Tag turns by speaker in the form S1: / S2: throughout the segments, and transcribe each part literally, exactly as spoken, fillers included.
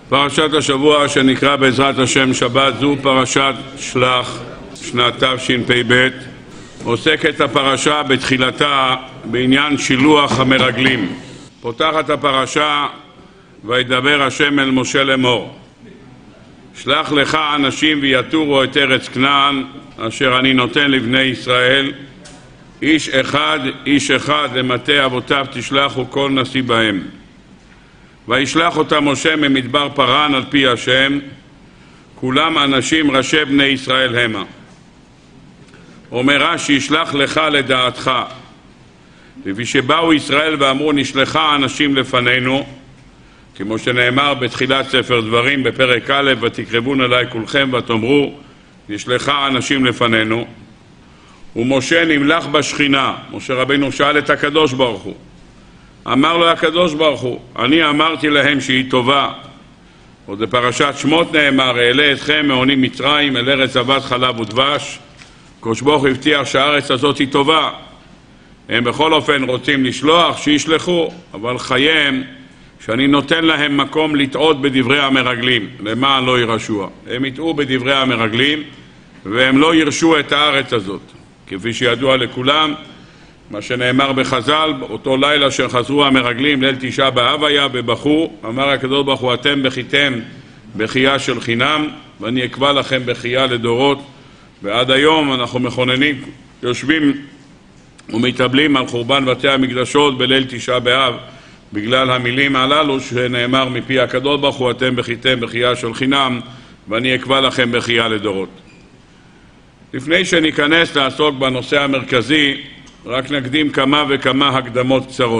S1: פרשת השבוע שנקרא בעזרת השם שבת זו פרשת שלח שנת תשפ"ב. עוסקת הפרשה בתחילתה בעניין שילוח המרגלים. פותחת הפרשה וידבר השם אל משה לאמור, שלח לך אנשים ויתורו את ארץ כנען אשר אני נותן לבני ישראל, איש אחד איש אחד למטה אבותיו תשלחו כל נשיא בהם. וישלח אותם משה ממדבר פרן על פי השם, כולם אנשים ראשי בני ישראל המה. אומר רש"י, ישלח לך לדעתך, לפי שבאו ישראל ואמרו נשלחה אנשים לפנינו, כמו שנאמר בתחילת ספר דברים בפרק א', ותקרבון אליי כולכם ותאמרו נשלחה אנשים לפנינו. ומשה נמלך בשכינה. משה רבינו שאל את הקדוש ברוך הוא, אמר לו הקדוש ברוך הוא, אני אמרתי להם שהיא טובה. עוד בפרשת שמות נאמר, אעלה אתכם מעונים מצרים אל ארץ זבת חלב ודבש. הקדוש ברוך הוא הבטיח שהארץ הזאת היא טובה. הם בכל אופן רוצים לשלוח, שישלחו, אבל חייהם שאני נותן להם מקום לטעות בדברי המרגלים, למען לא ירשוע. הם יטעו בדברי המרגלים והם לא ירשו את הארץ הזאת, כפי שידוע לכולם מה שנאמר בחז"ל, אותו לילה שחזרו המרגלים, ליל תשעה באב היה, ובכו, אמר הקדוש ברוך הוא, אתם בכיתם בכייה של חינם, ואני אקבע לכם בכייה לדורות. ועד היום אנחנו מכוננים, יושבים ומתאבלים על חורבן בתי המקדשות בליל תשעה באב, בגלל המילים הללו שנאמר מפי הקדוש ברוך הוא, אתם בכיתם בכייה של חינם, ואני אקבע לכם בכייה לדורות. לפני שניכנס לעסוק בנושא המרכזי, רק נקדים כמה וכמה הקדמות קצרות.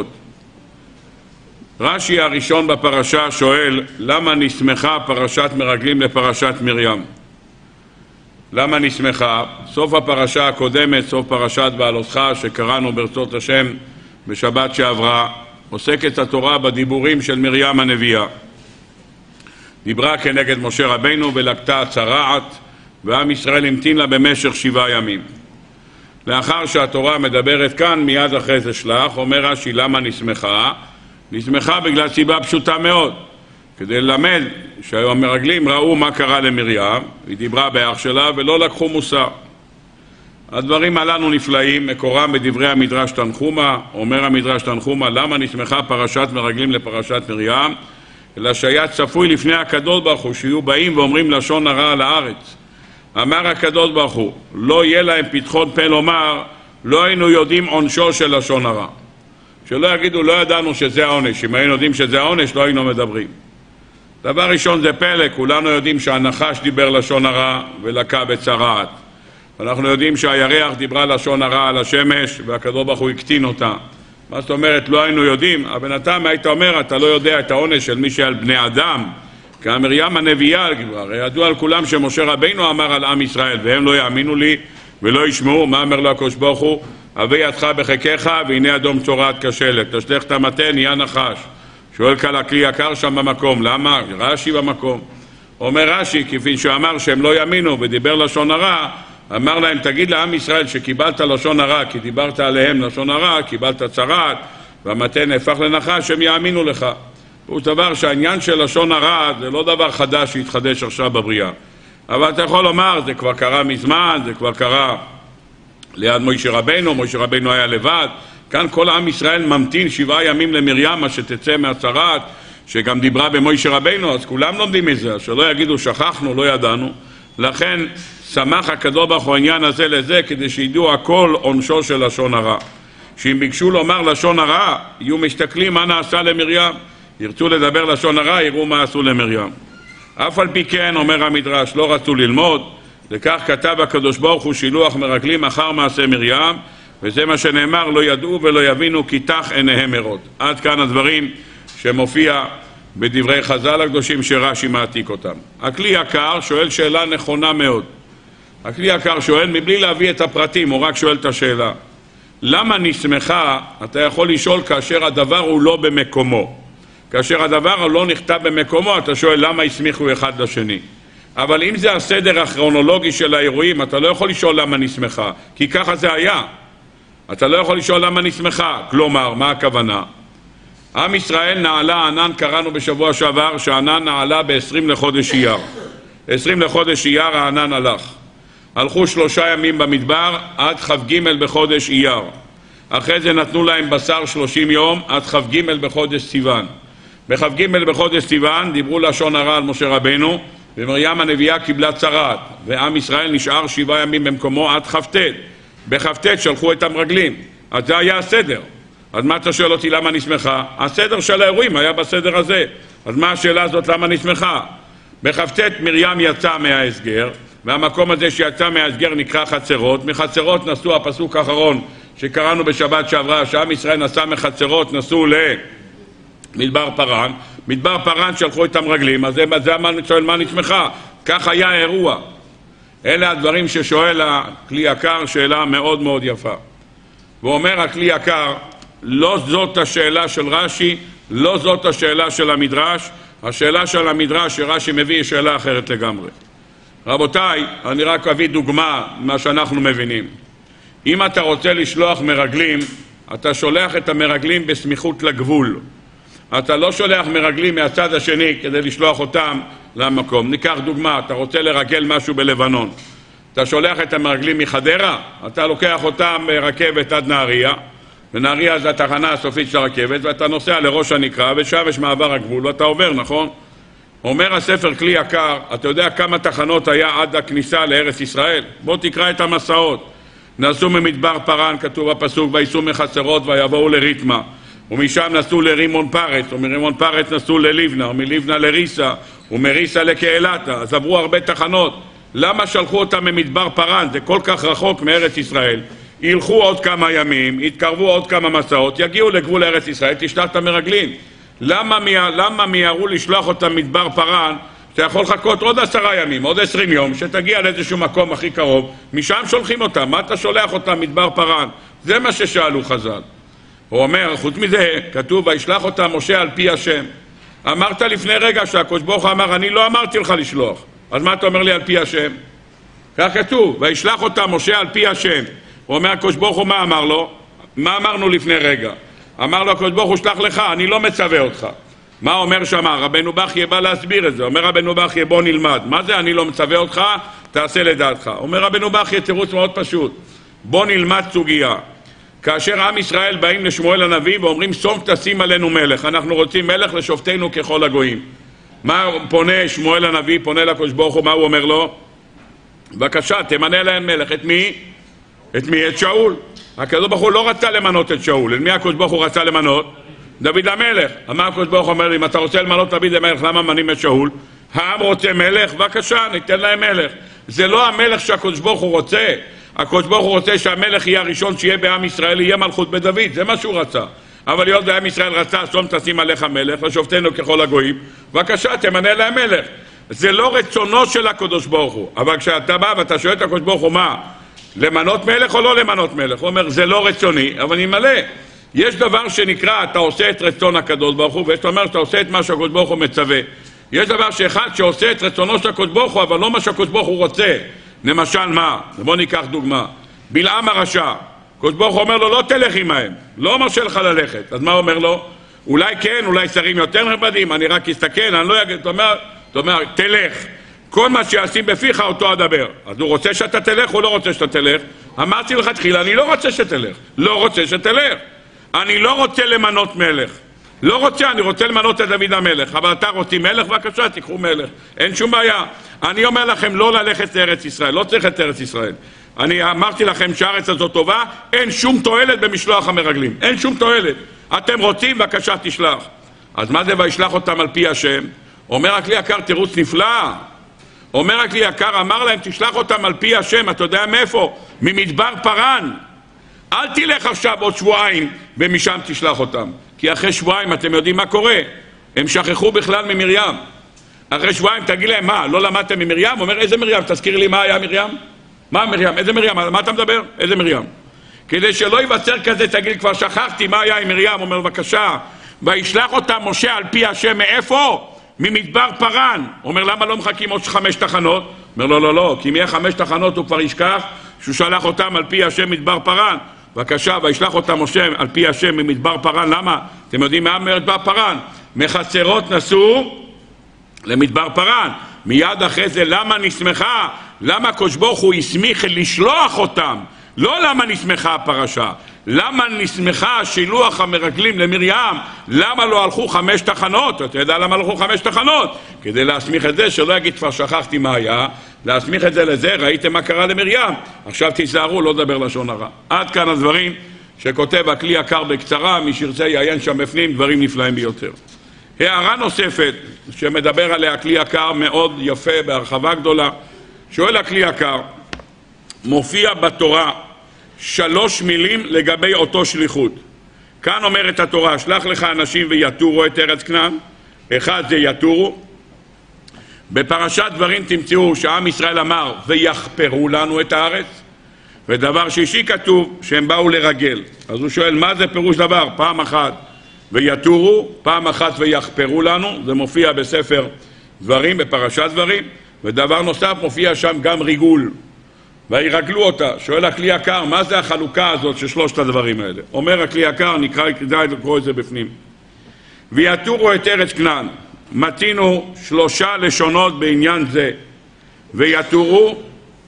S1: רש"י הראשון בפרשה שואל, למה נסמכה פרשת מרגלים לפרשת מרים? למה נסמכה? סוף הפרשה הקודמת, סוף פרשת בעלותך שקראנו ברצות השם בשבת שעברה, עוסקת התורה בדיבורים של מרים הנביאה. דיברה כנגד משה רבינו ולקטה צרעת, ועם ישראל המתין לה במשך שבעה ימים. לאחר שהתורה מדברת כאן, מיד אחרי זה שלח, אומר רש"י, למה נסמכה? נסמכה בגלל סיבה פשוטה מאוד, כדי ללמד שהמרגלים ראו מה קרה למרים, היא דיברה באח שלה ולא לקחו מוסר. הדברים הללו נפלאים, מקורם בדברי המדרש תנחומה. אומר המדרש תנחומה, למה נסמכה פרשת מרגלים לפרשת מרים? אלא שהיה צפוי לפני הקדוש ברוך הוא שיהיו באים ואומרים לשון הרע על הארץ. אמר הקדוש ברוך הוא, לא יהיה להם פתחון פה לומר, לא היינו יודעים עונשו של לשון הרע. שלא יגידו, לא ידענו שזה העונש. אם היינו יודעים שזה העונש, לא היינו מדברים. דבר ראשון זה פלא, כולנו יודעים שהנחש דיבר לשון הרע ולקה בצרעת. אנחנו יודעים שהירח דיברה לשון הרע על השמש והקדוש ברוך הוא הקטין אותה. מה זאת אומרת, לא היינו יודעים? הבן אדם היית אומר, אתה לא יודע את העונש של מי שעל בני אדם. כי מרים הנביאה, הרי ידוע על כולם שמשה רבינו אמר על עם ישראל, והם לא יאמינו לי ולא ישמעו. מה אומר לו הקדוש ברוך הוא? הבא ידך בחיקך והנה אדום צורעת כשלת, תשלך את המטה נהיה נחש. שואל כאן הכלי יקר שם במקום, למה? רש"י במקום. אומר רש"י, כפי שאמר שהם לא יאמינו ודיבר לשון הרע, אמר להם, תגיד לעם ישראל שקיבלת לשון הרע, כי דיברת עליהם לשון הרע, קיבלת צרעת, והמטה נהפך לנחש, הם יאמינו לך. הוא דבר שהעניין של לשון הרע זה לא דבר חדש שהתחדש עכשיו בבריאה. אבל אתה יכול לומר, זה כבר קרה מזמן, זה כבר קרה ליד מוישה רבינו, מוישה רבינו היה לבד. כאן כל עם ישראל ממתין שבעה ימים למרים, מה שתצא מהצרעת, שגם דיברה במוישה רבינו, אז כולם לומדים מזה, שלא יגידו שכחנו, לא ידענו. לכן שמח הקדוש ברוך הוא העניין הזה לזה, כדי שידעו הכל עונשו של לשון הרע. שאם ביקשו לומר לשון הרע, יהיו משתכלים מה נעשה למרים. ירצו לדבר לשון הרע, יראו מה עשו למרים. אף על פי כן, אומר המדרש, לא רצו ללמוד, לכך כתב הקדוש ברוך הוא שילוח מרגלים אחר מעשה מרים, וזה מה שנאמר, לא ידעו ולא יבינו כי תח עיניהם מרוד. עד כאן הדברים שמופיע בדברי חז"ל הקדושים שרש"י מעתיק אותם. הכלי יקר שואל שאלה נכונה מאוד. הכלי יקר שואל מבלי להביא את הפרטים, הוא רק שואל את השאלה. למה נסמכה? אתה יכול לשאול כאשר הדבר הוא לא במקומו. כאשר הדבר לא נכתב במקומו, אתה שואל למה הסמיכו אחד לשני. אבל אם זה הסדר הכרונולוגי של האירועים, אתה לא יכול לשאול למה נסמכה, כי ככה זה היה. אתה לא יכול לשאול למה נסמכה. כלומר, מה הכוונה? עם ישראל נעלה ענן, קראנו בשבוע שעבר שהענן נעלה ב-עשרים לחודש אייר. עשרים לחודש אייר הענן הלך. הלכו שלושה ימים במדבר עד כ"ג בחודש אייר. אחרי זה נתנו להם בשר שלושים יום עד כ"ג בחודש סיוון. בכ"ג בחודש סיוון דיברו לשון הרע על משה רבנו, ומרים הנביאה קיבלה צרעת, ועם ישראל נשאר שבעה ימים במקומו עד כ"ט. בכ"ט שלחו את המרגלים. אז זה היה הסדר. אז מה אתה שואל אותי למה נשמחה? הסדר של האירועים היה בסדר הזה. אז מה השאלה הזאת למה נשמחה? בכ"ט מרים יצא מההסגר, והמקום הזה שיצא מההסגר נקרא חצרות. מחצרות נסעו, הפסוק האחרון שקראנו בשבת שעברה, שעם ישראל נסע מחצרות, נסעו למדבר פרן. מדבר פרן שלחו את המרגלים. אז זה מה שואל מה נשמחה? כך היה האירוע. אלה הדברים ששואל הכלי יקר, שאלה מאוד מאוד יפה. ואומר הכלי יקר, לא זאת השאלה של רש"י, לא זאת השאלה של המדרש. השאלה של המדרש שרש"י מביא היא שאלה אחרת לגמרי. רבותיי, אני רק אביא דוגמה מה שאנחנו מבינים. אם אתה רוצה לשלוח מרגלים, אתה שולח את המרגלים בסמיכות לגבול. אתה לא שולח מרגלים מהצד השני כדי לשלוח אותם למקום. ניקח דוגמה, אתה רוצה לרגל משהו בלבנון. אתה שולח את המרגלים מחדרה, אתה לוקח אותם ברכבת עד נהריה, ונהריה זה התחנה הסופית של הרכבת, ואתה נוסע לראש הנקרה, ושם יש מעבר הגבול, ואתה עובר, נכון? אומר הספר כלי יקר, אתה יודע כמה תחנות היה עד הכניסה לארץ ישראל? בוא תקרא את המסעות. נסעו ממדבר פרן, כתוב בפסוק, וייסעו מחצרות ויבואו לריתמה. ומשם נסעו לרימון פרץ, ומרימון פרץ נסעו לליבנה, ומליבנה לריסה, ומריסה לקהלתה. אז עברו הרבה תחנות. למה שלחו אותם ממדבר פרן? זה כל כך רחוק מארץ ישראל. ילכו עוד כמה ימים, יתקרבו עוד כמה מסעות, יגיעו לגבול ארץ ישראל, תשלח את המרגלים. למה, למה מיהרו לשלוח אותם מדבר פרן, שאתה יכול לחכות עוד עשרה ימים, עוד עשרים יום, שתגיע לאיזשהו מקום הכי קרוב, משם שולחים אותם, מה אתה שולח אותם מדבר פרן? זה מה ששאלו חז"ל. הוא אומר, חוץ מזה, כתוב, וישלח אותם משה על פי השם. אמרת לפני רגע שהקדוש ברוך הוא אמר, אני לא אמרתי לך לשלוח. אז מה אתה אומר לי על פי השם? כך כתוב, וישלח אותם משה על פי השם. הוא אומר, הקדוש ברוך הוא מה אמר לו? מה אמרנו לפני רגע? אמר לו, הקדוש ברוך הוא שלח לך, אני לא מצווה אותך. מה אומר שמה? רבנו בכיה בא להסביר את זה. אומר רבנו בכיה, בוא נלמד. מה זה אני לא מצווה אותך? תעשה לדעתך. אומר רבנו בכיה, תירוץ מאוד פשוט. בוא נלמד סוגיה. כאשר עם ישראל באים לשמואל הנביא ואומרים, סוף תשים עלינו מלך. אנחנו רוצים מלך לשופטנו ככל הגויים. מה פונה שמואל הנביא, פונה לקדוש ברוך הוא, מה הוא אומר לו? בבקשה, תמנה להם מלך. את מי? את מי? את שאול. הקדוש ברוך הוא לא רצה למנות את שאול. את מי הקדוש ברוך הוא רצה למנות? דוד המלך. אמר הקדוש ברוך הוא אומר לי, אם אתה רוצה למנות דוד המלך, למה מנים את שאול? העם רוצה מלך, בבקשה, ניתן להם מלך. זה לא המלך שהקדוש ברוך הוא רוצה. הקדוש ברוך הוא רוצה שהמלך יהיה הראשון שיהיה בעם ישראל, יהיה מלכות בדוד. זה מה שהוא רצה. אבל להיות בעם ישראל רצה, שום תשים עליך מלך, לשופטנו ככל הגויים. בבקשה, תמנה להם מלך. זה לא רצונו של הקדוש ברוך הוא. אבל כשאתה בא ואתה שואל את הקדוש ברוך הוא מה? למנות מלך או לא למנות מלך? הוא אומר, זה לא רצוני, אבל אני מלא. יש דבר שנקרא, אתה עושה את רצון הקדוש ברוך הוא, ויש אומר שאתה עושה את מה שהקדוש ברוך הוא מצווה. יש דבר שאחד שעושה את רצונו של הקדוש ברוך הוא, אבל לא מה שהקדוש ברוך הוא רוצה. למשל מה? בוא ניקח דוגמה. בלעם הרשע. הקדוש ברוך הוא אומר לו, לא תלך עמהם. לא מרשה לך ללכת. אז מה אומר לו? אולי כן, אולי שרים יותר נכבדים, אני רק אסתכל, אני לא אגיד, אתה אומר, אתה אומר, תלך. כל מה שישים בפיך אותו אדבר. אז הוא רוצה שאתה תלך, הוא לא רוצה שאתה תלך. אמרתי לך תחילה, אני לא רוצה שתלך. לא רוצה שתלך. אני לא רוצה למנות מלך. לא רוצה, אני רוצה למנות את דוד המלך. אבל אתה רוצים מלך, בבקשה, תיקחו מלך. אין שום בעיה. אני אומר לכם לא ללכת לארץ ישראל. לא צריך את ארץ ישראל. אני אמרתי לכם שהארץ הזאת טובה, אין שום תועלת במשלוח המרגלים. אין שום תועלת. אתם רוצים, בבקשה, תשלח. אז מה זה וישלח אותם על פי השם? אומר הכלי יקר, תירוץ נפלא. אומר הכלי יקר, אמר להם, תשלח אותם על פי השם. אתה יודע מאיפה? ממדבר פרן. אל תלך עכשיו עוד שבועיים ומשם תשלח אותם. כי אחרי שבועיים אתם יודעים מה קורה. הם שכחו בכלל ממרים. אחרי שבועיים תגיד להם, מה, לא למדתם ממרים? אומר, איזה מרים? תזכיר לי מה היה מרים? מה מרים? איזה מרים? מה אתה מדבר? איזה מרים? כדי שלא ייווצר כזה, תגיד, כבר שכחתי מה היה עם מרים. אומר, בבקשה, וישלח אותם משה על פי השם מאיפה? ממדבר פרן. אומר, למה לא מחכים עוד חמש תחנות? אומר, לא, לא, לא, כי אם יהיה חמש תחנות הוא כבר ישכח שהוא שלח אותם על פי השם מדבר פרן. בבקשה, וישלח אותם משה על פי השם ממדבר פרן. למה? אתם יודעים מה מדבר פרן? מחצרות נסעו למדבר פרן. מיד אחרי זה, למה נשמחה? למה הקדוש ברוך הוא הסמיך לשלוח אותם? לא למה נשמחה הפרשה. למה נשמחה שילוח המרגלים למרים? למה לא הלכו חמש תחנות? אתה יודע למה הלכו חמש תחנות? כדי להסמיך את זה, שלא יגיד כבר שכחתי מה היה, להסמיך את זה לזה, ראיתם מה קרה למרים. עכשיו תיזהרו, לא דבר לשון הרע. עד כאן הדברים שכותב הכלי יקר בקצרה, מי שירצה יעיין שם בפנים, דברים נפלאים ביותר. הערה נוספת שמדבר עליה הכלי יקר מאוד יפה בהרחבה גדולה, שואל הכלי יקר, מופיע בתורה שלוש מילים לגבי אותו שליחות. כאן אומרת התורה, שלח לך אנשים ויתורו את ארץ כנען. אחד זה יתורו. בפרשת דברים תמצאו שעם ישראל אמר ויחפרו לנו את הארץ. ודבר שישי כתוב שהם באו לרגל. אז הוא שואל מה זה פירוש דבר? פעם אחת ויתורו, פעם אחת ויחפרו לנו. זה מופיע בספר דברים, בפרשת דברים. ודבר נוסף מופיע שם גם ריגול. וירגלו אותה. שואל הכלי יקר, מה זה החלוקה הזאת של שלושת הדברים האלה? אומר הכלי יקר, נקרא, כדאי לקרוא את זה בפנים. ויתורו את ארץ כנען. מתינו שלושה לשונות בעניין זה. ויתורו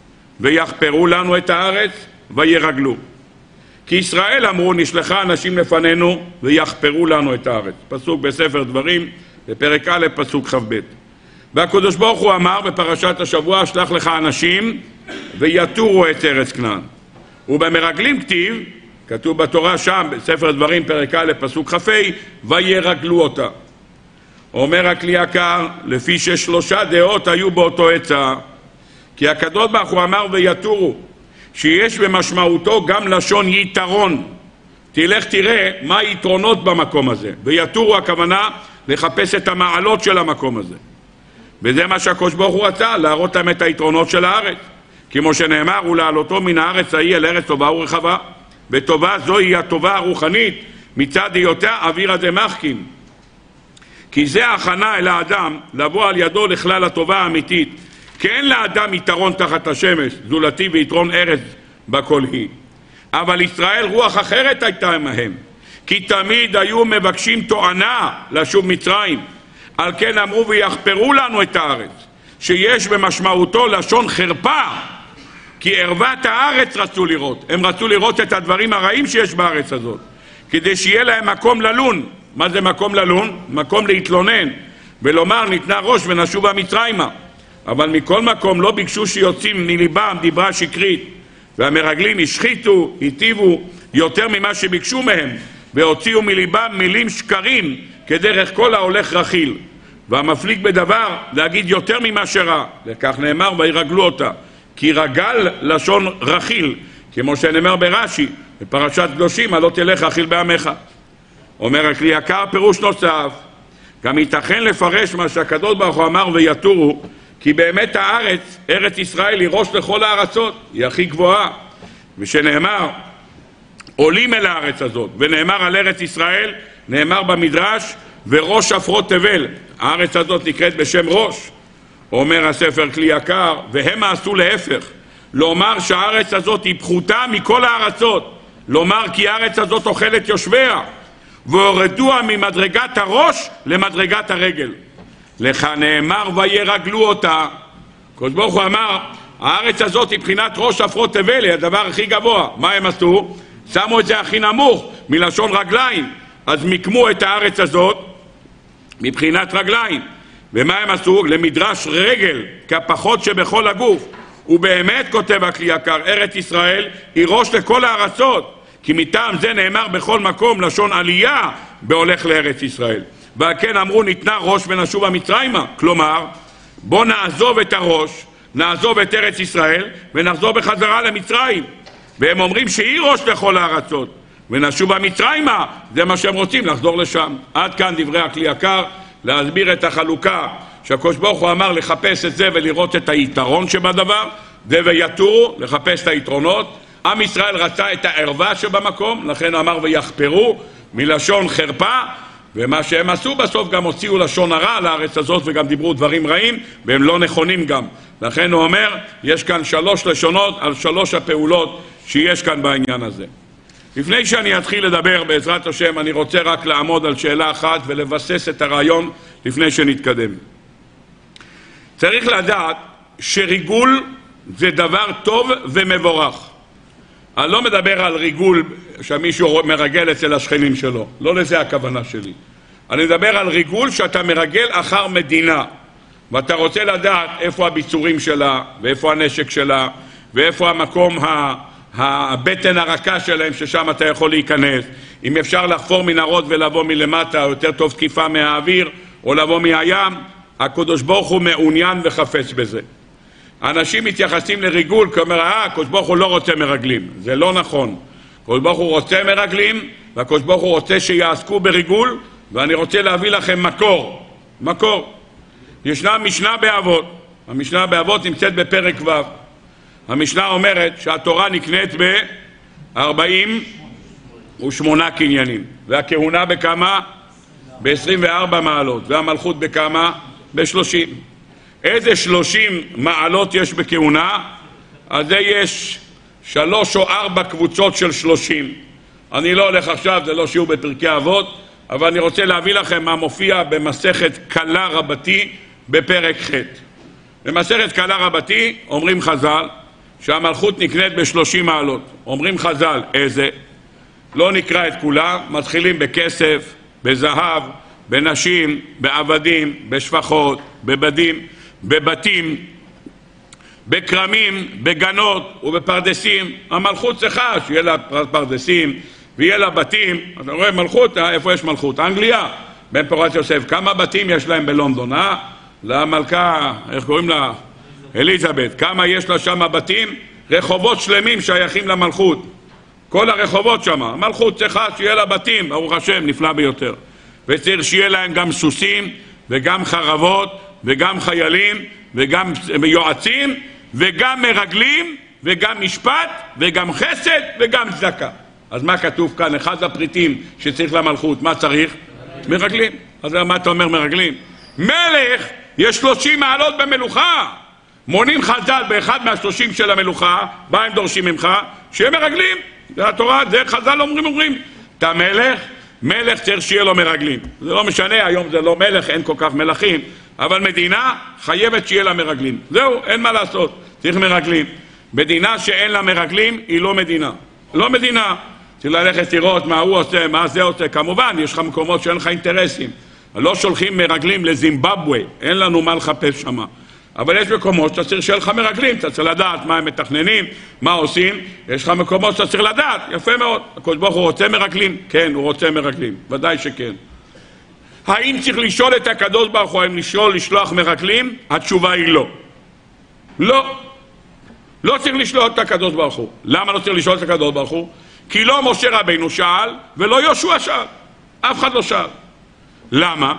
S1: ויחפרו לנו את הארץ וירגלו. כי ישראל אמרו, נשלחה אנשים לפנינו ויחפרו לנו את הארץ. פסוק בספר דברים, בפרק א', פסוק ח'-ב'. והקדוש ברוך הוא אמר בפרשת השבוע, שלח לך אנשים ויתורו את ארץ כנען. ובמרגלים כתיב, כתוב בתורה שם, בספר דברים, פרק א', פסוק כ"ה, וירגלו אותה. אומר הכלי יקר, לפי ששלושה דעות היו באותו עצה, כי הקדוש ברוך הוא אמר ויתורו, שיש במשמעותו גם לשון יתרון. תלך תראה מה היתרונות במקום הזה. ויתורו הכוונה לחפש את המעלות של המקום הזה. וזה מה שהקדוש ברוך הוא רצה, להראות להם את היתרונות של הארץ. כמו שנאמר, ולהעלותו מן הארץ ההיא אל ארץ טובה ורחבה. וטובה זוהי הטובה הרוחנית, מצד היותה אווירא דמחכים. כי זה ההכנה אל האדם, לבוא על ידו לכלל הטובה האמיתית. כי אין לאדם יתרון תחת השמש, זולתי ויתרון ארץ בכל היא. אבל ישראל רוח אחרת הייתה עמהם. כי תמיד היו מבקשים תואנה לשוב מצרים. על כן אמרו ויחפרו לנו את הארץ, שיש במשמעותו לשון חרפה, כי ערוות הארץ רצו לראות. הם רצו לראות את הדברים הרעים שיש בארץ הזאת, כדי שיהיה להם מקום ללון. מה זה מקום ללון? מקום להתלונן, ולומר ניתנה ראש ונשובה מצרימה. אבל מכל מקום לא ביקשו שיוצאים מליבם דיברה שקרית, והמרגלים השחיתו, היטיבו יותר ממה שביקשו מהם, והוציאו מליבם מילים שקרים, כדרך כל ההולך רכיל. והמפליג בדבר להגיד יותר ממה שראה, לכך נאמר וירגלו אותה, כי רגל לשון רכיל, כמו שנאמר ברש"י בפרשת קדושים, הלא תלך רכיל בעמך. אומר הכלי יקר פירוש נוסף, גם ייתכן לפרש מה שהקדוש ברוך הוא אמר ויתורו, כי באמת הארץ, ארץ ישראל, היא ראש לכל הארצות, היא הכי גבוהה. ושנאמר עולים אל הארץ הזאת, ונאמר על ארץ ישראל, נאמר במדרש וראש עפרות תבל. הארץ הזאת נקראת בשם ראש. אומר הספר כלי יקר, והם עשו להפך, לומר שהארץ הזאת היא פחותה מכל הארצות, לומר כי הארץ הזאת אוכלת יושביה, והורדוה ממדרגת הראש למדרגת הרגל. לך נאמר וירגלו אותה. הקדוש ברוך הוא אמר, הארץ הזאת היא בחינת ראש עפרות תבל, היא הדבר הכי גבוה. מה הם עשו? שמו את זה הכי נמוך, מלשון רגליים. אז מיקמו את הארץ הזאת מבחינת רגליים. ומה הם עשו? למדרש רגל, כפחות שבכל הגוף. ובאמת כותב הכלי יקר, ארץ ישראל היא ראש לכל הארצות, כי מטעם זה נאמר בכל מקום לשון עלייה בהולך לארץ ישראל. ועל כן אמרו ניתנה ראש ונשובה מצרימה. כלומר, בוא נעזוב את הראש, נעזוב את ארץ ישראל ונחזור בחזרה למצרים. והם אומרים שהיא ראש לכל הארצות, ונשובה מצרימה, זה מה שהם רוצים, לחזור לשם. עד כאן דברי הכלי יקר, להסביר את החלוקה שהקדוש ברוך הוא אמר לחפש את זה ולראות את היתרון שבדבר, זה ויתורו, לחפש את היתרונות. עם ישראל רצה את הערווה שבמקום, לכן אמר ויחפרו, מלשון חרפה, ומה שהם עשו בסוף גם הוציאו לשון הרע לארץ הזאת וגם דיברו דברים רעים, והם לא נכונים גם. לכן הוא אומר, יש כאן שלוש לשונות על שלוש הפעולות שיש כאן בעניין הזה. לפני שאני אתחיל לדבר בעזרת השם, אני רוצה רק לעמוד על שאלה אחת ולבסס את הרעיון לפני שנתקדם. צריך לדעת שריגול זה דבר טוב ומבורך. אני לא מדבר על ריגול שמישהו מרגל אצל השכנים שלו, לא לזה הכוונה שלי. אני מדבר על ריגול שאתה מרגל אחר מדינה, ואתה רוצה לדעת איפה הביצורים שלה, ואיפה הנשק שלה, ואיפה המקום, הבטן הרכה שלהם ששם אתה יכול להיכנס. אם אפשר לחפור מנהרות ולבוא מלמטה, או יותר טוב תקיפה מהאוויר, או לבוא מהים, הקדוש ברוך הוא מעוניין וחפץ בזה. אנשים מתייחסים לריגול, כאומר, אה, הקדוש ברוך הוא לא רוצה מרגלים. זה לא נכון. הקדוש ברוך הוא רוצה מרגלים, והקדוש ברוך הוא רוצה שיעסקו בריגול, ואני רוצה להביא לכם מקור. מקור. ישנה משנה באבות. המשנה באבות נמצאת בפרק ו'. המשנה אומרת שהתורה נקנית ב-ארבעים ושמונה קניינים. והכהונה בכמה? ב-עשרים וארבע מעלות. והמלכות בכמה? ב-שלושים. איזה שלושים מעלות יש בכהונה? אז זה יש שלוש או ארבע קבוצות של שלושים. אני לא הולך עכשיו, זה לא שיעור בפרקי אבות, אבל אני רוצה להביא לכם מה מופיע במסכת קלה רבתי בפרק ח'. במסכת קלה רבתי אומרים חז"ל שהמלכות נקנית ב-שלושים מעלות. אומרים חז"ל, איזה? לא נקרא את כולה, מתחילים בכסף, בזהב, בנשים, בעבדים, בשפחות, בבדים, בבתים, בקרמים, בגנות ובפרדסים. המלכות צריכה שיהיה לה פרדסים ויהיה לה בתים. אתה רואה מלכות, איפה יש מלכות? אנגליה, בן פורת יוסף. כמה בתים יש להם בלונדון, אה? למלכה, איך קוראים לה? אליזבת. כמה יש לה שם בתים? רחובות שלמים שייכים למלכות. כל הרחובות שם. המלכות צריכה שיהיה לה בתים, ברוך השם, נפלא ביותר. וצריך שיהיה להם גם סוסים וגם חרבות וגם חיילים וגם יועצים וגם מרגלים וגם משפט וגם חסד וגם צדקה. אז מה כתוב כאן? אחד הפריטים שצריך למלכות, מה צריך? מרגלים. אז מה אתה אומר מרגלים? מלך יש שלושים מעלות במלוכה. מונים חז"ל באחד מהשלושים של המלוכה, מה הם דורשים ממך? שיהיה מרגלים. זה התורה, זה חז"ל אומרים אומרים. אתה מלך, מלך צריך שיהיה לו מרגלים. זה לא משנה, היום זה לא מלך, אין כל כך מלכים, אבל מדינה חייבת שיהיה לה מרגלים. זהו, אין מה לעשות, צריך מרגלים. מדינה שאין לה מרגלים היא לא מדינה. לא מדינה. צריך ללכת לראות מה הוא עושה, מה זה עושה. כמובן, יש לך מקומות שאין לך אינטרסים. לא שולחים מרגלים לזימבבואה, אין לנו מה לחפש שם. אבל יש מקומות שאתה צריך שיהיה לך מרגלים, אתה צריך לדעת מה הם מתכננים, מה עושים. יש לך מקומות שאתה צריך לדעת, יפה מאוד. הקדוש ברוך הוא רוצה מרגלים? כן, הוא רוצה מרגלים, ודאי שכן. האם צריך לשאול את הקדוש ברוך הוא, האם לשאול, לשלוח מרגלים? התשובה היא לא. לא. לא צריך לשאול את הקדוש ברוך הוא. למה לא צריך לשאול את הקדוש ברוך הוא? כי לא משה רבינו שאל, ולא יהושע שאל. אף אחד לא שאל. למה?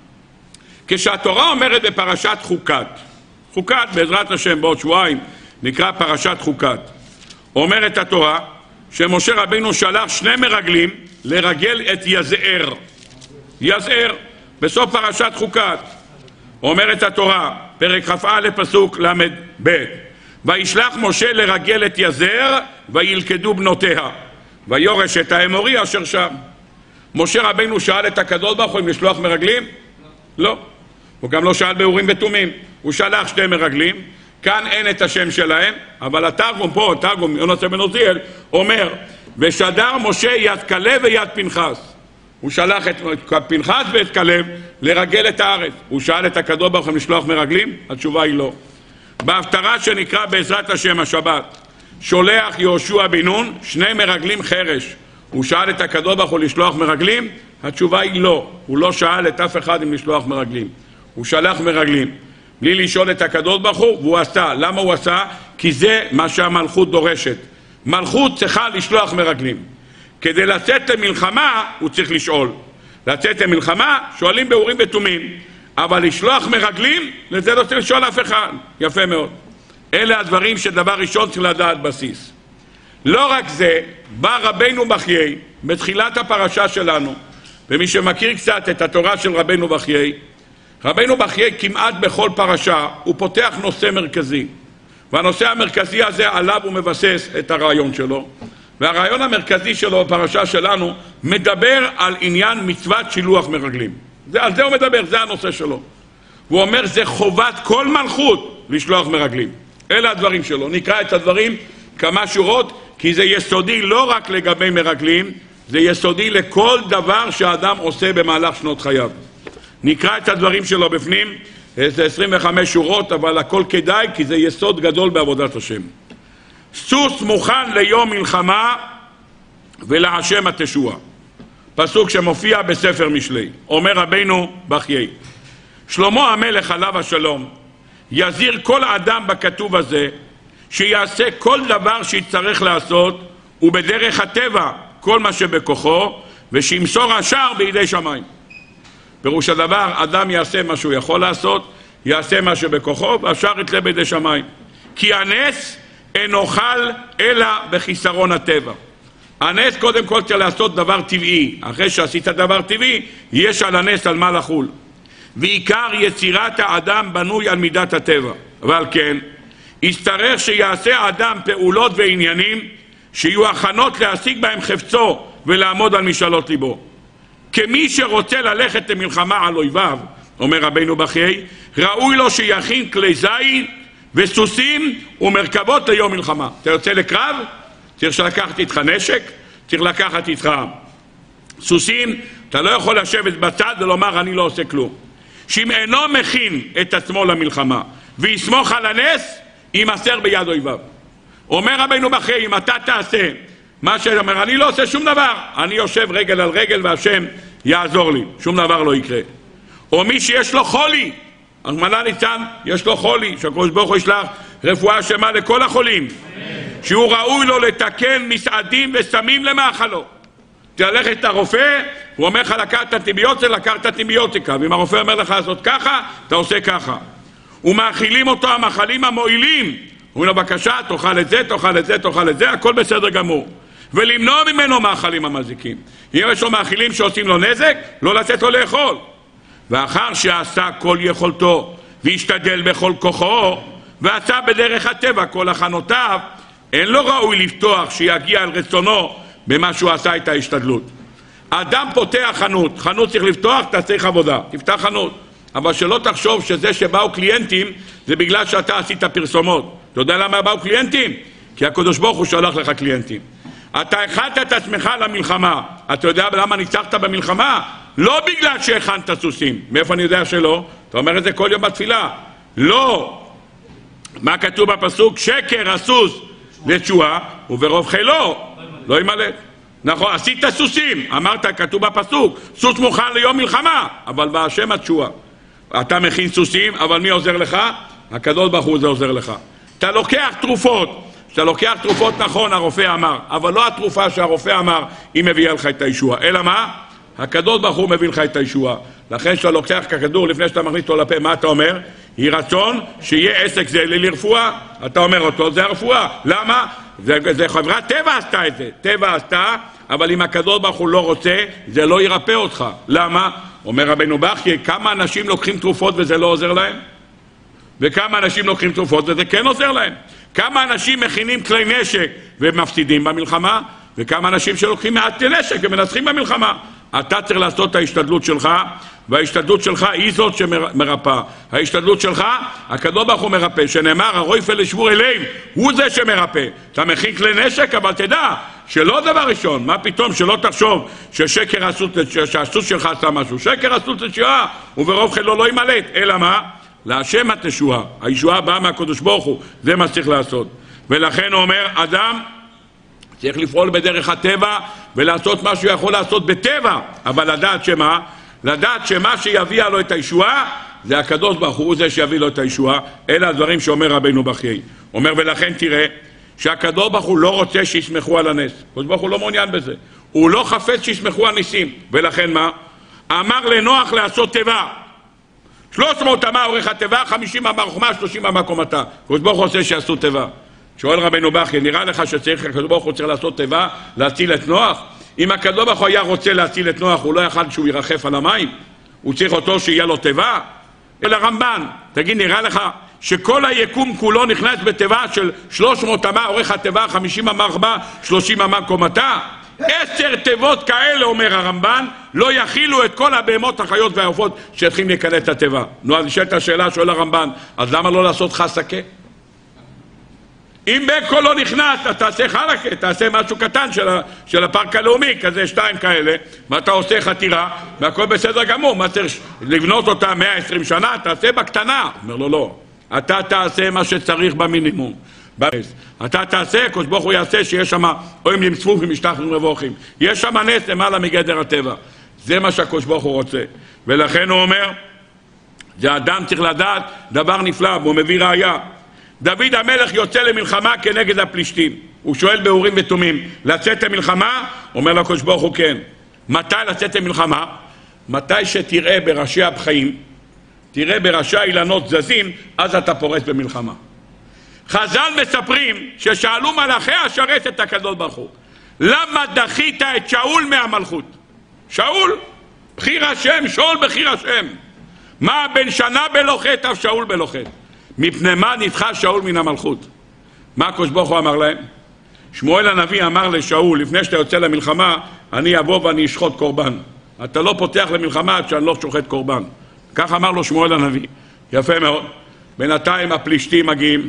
S1: כשהתורה אומרת בפרשת חוקת, חוקת בעזרת השם בעוד שבועיים נקרא פרשת חוקת, אומרת התורה שמשה רבינו שלח שני מרגלים לרגל את יזער. יזער בסוף פרשת חוקת אומרת התורה פרק כ"א פסוק למד ב' וישלח משה לרגל את יזער וילכדו בנותיה ויורש את האמורי אשר שם. משה רבינו שאל את הקדוש ברוך הוא אם לשלוח מרגלים? לא. הוא גם לא שאל באורים ותומים. הוא שלח שתי מרגלים, כאן אין את השם שלהם, אבל התרגום פה, התרגום יונתן בן עוזיאל, אומר ושדר משה יד כלב ויד פנחס. הוא שלח את פנחס ואת כלב לרגל את הארץ. הוא שאל את הקדוש ברוך הוא לשלוח מרגלים? התשובה היא לא. בהפטרה שנקרא בעזרת השם השבת, שולח יהושע בן נון שני מרגלים חרש. הוא שאל את הקדוש ברוך הוא לשלוח מרגלים? התשובה היא לא. הוא לא שאל את אף אחד אם לשלוח מרגלים. הוא שלח מרגלים בלי לשאול את הקדוש ברוך הוא, והוא עשה. למה הוא עשה? כי זה מה שהמלכות דורשת. מלכות צריכה לשלוח מרגלים. כדי לצאת למלחמה הוא צריך לשאול. לצאת למלחמה שואלים באורים ותומים, אבל לשלוח מרגלים לזה לא צריך לשאול אף אחד. יפה מאוד. אלה הדברים שדבר ראשון צריך לדעת בסיס. לא רק זה, בא רבינו בחיי בתחילת הפרשה שלנו, ומי שמכיר קצת את התורה של רבינו בחיי, רבינו בחיי כמעט בכל פרשה הוא פותח נושא מרכזי, והנושא המרכזי הזה עליו הוא מבסס את הרעיון שלו. והרעיון המרכזי שלו בפרשה שלנו מדבר על עניין מצוות שילוח מרגלים. זה, על זה הוא מדבר, זה הנושא שלו. הוא אומר, זה חובת כל מלכות לשלוח מרגלים. אלה הדברים שלו. נקרא את הדברים כמה שורות, כי זה יסודי לא רק לגבי מרגלים, זה יסודי לכל דבר שהאדם עושה במהלך שנות חייו. נקרא את הדברים שלו בפנים, זה עשרים וחמש שורות, אבל הכל כדאי, כי זה יסוד גדול בעבודת השם. סוס מוכן ליום מלחמה ולהשם התשועה. פסוק שמופיע בספר משלי. אומר רבינו בחיי, שלמה המלך עליו השלום יזהיר כל אדם בכתוב הזה שיעשה כל דבר שיצטרך לעשות, ובדרך הטבע כל מה שבכוחו, ושימסור השאר בידי שמיים. פירוש הדבר, אדם יעשה מה שהוא יכול לעשות, יעשה מה שבכוחו, והשאר יתלה בידי שמיים. כי הנס אינו חל אלא בחיסרון הטבע. הנס קודם כל צריך לעשות דבר טבעי. אחרי שעשית דבר טבעי, יש על הנס על מה לחול. ועיקר יצירת האדם בנוי על מידת הטבע. אבל כן, יצטרך שיעשה האדם פעולות ועניינים שיהיו הכנות להשיג בהם חפצו ולעמוד על משאלות ליבו. כמי שרוצה ללכת למלחמה על אויביו, אומר רבינו בחיי, ראוי לו שיכין כלי זית וסוסים ומרכבות ליום מלחמה. אתה יוצא לקרב, צריך לקחת איתך נשק, צריך לקחת איתך סוסים, אתה לא יכול לשבת בצד ולומר אני לא עושה כלום. שאם אינו מכין את עצמו למלחמה ויסמוך על הנס, יימסר ביד אויביו. אומר רבינו בחיי, אם אתה תעשה מה שאומר, אני לא עושה שום דבר, אני יושב רגל על רגל והשם יעזור לי, שום דבר לא יקרה. או מי שיש לו חולי, רחמנא ליצלן, יש לו חולי, שהקדוש ברוך הוא ישלח רפואה שלמה לכל החולים, שהוא ראוי לו לתקן מסעדים וסמים למאכלו. תלכת לרופא, הוא אומר לך לקחת אנטיביוטיקה, לקחת אנטיביוטיקה, ואם הרופא אומר לך לעשות ככה, אתה עושה ככה. ומאכילים אותו המאכלים המועילים, אומרים לו בבקשה, תאכל את זה, תאכל את זה, תאכל את זה, הכל בסדר גמור. ולמנוע ממנו מאכלים המזיקים. אם יש לו מאכילים שעושים לו נזק, לא לתת לו לאכול. ואחר שעשה כל יכולתו והשתדל בכל כוחו ועשה בדרך הטבע כל הכנותיו, אין לו ראוי לפתוח שיגיע על רצונו במה שהוא עשה את ההשתדלות. אדם פותח חנות, חנות צריך לפתוח, אתה צריך עבודה, תפתח חנות. אבל שלא תחשוב שזה שבאו קליינטים זה בגלל שאתה עשית פרסומות. אתה יודע למה באו קליינטים? כי הקדוש ברוך הוא שלח לך קליינטים. אתה הכנת את עצמך למלחמה. אתה יודע למה ניצחת במלחמה? לא בגלל שהכנת סוסים. מאיפה אני יודע שלא? אתה אומר את זה כל יום בתפילה. לא. מה כתוב בפסוק? שקר הסוס לתשועה וברוב חילו לא ימלט. נכון, עשית סוסים. אמרת, כתוב בפסוק, סוס מוכן ליום מלחמה, אבל בהשם התשועה. אתה מכין סוסים, אבל מי עוזר לך? הקדוש ברוך הוא זה עוזר לך. אתה לוקח תרופות. כשאתה לוקח תרופות, נכון, הרופא אמר, אבל לא התרופה שהרופא אמר, היא מביאה לך את הישועה. אלא מה? הקדוש ברוך הוא מביא לך את הישועה. לכן שאתה לוקח ככדור לפני שאתה מכניס אותו לפה, מה אתה אומר? היא רצון שיהיה עסק זה לרפואה. אתה אומר אותו, זה הרפואה. למה? זה, זה חברת טבע עשתה את זה. טבע עשתה, אבל אם הקדוש ברוך הוא לא רוצה, זה לא ירפא אותך. למה? אומר רבינו בחיי, כמה אנשים לוקחים תרופות וזה לא עוזר להם? וכמה אנשים לוקחים תרופות וזה כן עוזר להם? כמה אנשים מכינים כלי נשק ומפסידים במלחמה? וכמה אנשים שלוקחים מעט נשק ומנצחים במלחמה? אתה צריך לעשות את ההשתדלות שלך, וההשתדלות שלך היא זאת שמרפא. ההשתדלות שלך, הקדוש ברוך הוא מרפא, שנאמר הרויפל לשבור אליהם, הוא זה שמרפא. אתה מכין כלי נשק, אבל תדע שלא דבר ראשון, מה פתאום שלא תחשוב ששקר שהסוס שלך עשה משהו. שקר הסוס לתשועה וברוב חילו לא ימלט, אלא מה? להשם התשועה. הישועה באה מהקדוש ברוך הוא, זה מה צריך לעשות. ולכן הוא אומר, אדם צריך לפעול בדרך הטבע ולעשות מה שהוא יכול לעשות בטבע, אבל לדעת שמה? לדעת שמה שיביא לו את הישועה זה הקדוש ברוך הוא, זה שיביא לו את הישועה. אלה הדברים שאומר רבינו בחיי. אומר, ולכן תראה שהקדוש ברוך הוא לא רוצה שיסמכו על הנס. הקדוש ברוך הוא לא מעוניין בזה. הוא לא חפץ שיסמכו על ניסים. ולכן מה? אמר לנוח לעשות טבע. שלוש מאות אמה אורך הטבע, חמישים אמה חומה, שלושים אמה קומתה. הקדוש ברוך הוא רוצה שיעשו טבע. שואל רבינו בחיי, נראה לך שצריך, הקדוש ברוך הוא צריך לעשות טבע, להציל את נוח? אם הקדוש ברוך הוא היה רוצה להציל את נוח, הוא לא יכל שהוא ירחף על המים? הוא צריך אותו שיהיה לו טבע? אלא רמב"ן, תגיד, נראה לך שכל היקום כולו נכנס בתיבה של שלוש מאות אמה, אורך התיבה חמישים אמה רחבה, שלושים אמה קומתה? עשר תיבות כאלה, אומר הרמב"ן, לא יכילו את כל הבהמות, החיות והעופות שהתחילים להיכנס את התיבה. נו, אז נשאלת השאלה, שואל הרמב"ן, אז למה לא לעשות חסקה? אם בכל לא נכנס, אתה תעשה חלקה, תעשה משהו קטן של, ה, של הפארק הלאומי, כזה שתיים כאלה, ואתה עושה חתירה, והכל בסדר גמור, מה צריך לבנות אותה מאה ועשרים שנה, תעשה בקטנה. אומר לו, לא, אתה תעשה מה שצריך במינימום. אתה תעשה, הקדוש ברוך הוא יעשה שיש שם אוהים למצפוף ומשתחווים מבוכים. יש שם נס למעלה מגדר הטבע. זה מה שהקדוש ברוך הוא רוצה. ולכן הוא אומר, זה אדם צריך לדעת דבר נפלא, והוא מביא ראיה. דוד המלך יוצא למלחמה כנגד הפלישתים. הוא שואל באורים ותומים, לצאת למלחמה? אומר לו הקדוש ברוך הוא כן. מתי לצאת למלחמה? מתי שתראה בראשי הבחיים, תראה בראשי האילנות זזים, אז אתה פורץ במלחמה. חז"ל מספרים ששאלו מלאכי השרת את הקדוש ברוך הוא, למה דחית את שאול מהמלכות? שאול, בחיר השם, שאול בחיר השם. מה בין שנה בלא חטא אף שאול בלא חטא? מפני מה נדחה שאול מן המלכות? מה הקדוש ברוך הוא אמר להם? שמואל הנביא אמר לשאול, לפני שאתה יוצא למלחמה, אני אבוא ואני אשחוט קורבן. אתה לא פותח למלחמה עד שאני לא שוחט קורבן. כך אמר לו שמואל הנביא. יפה מאוד. בינתיים הפלישתים מגיעים,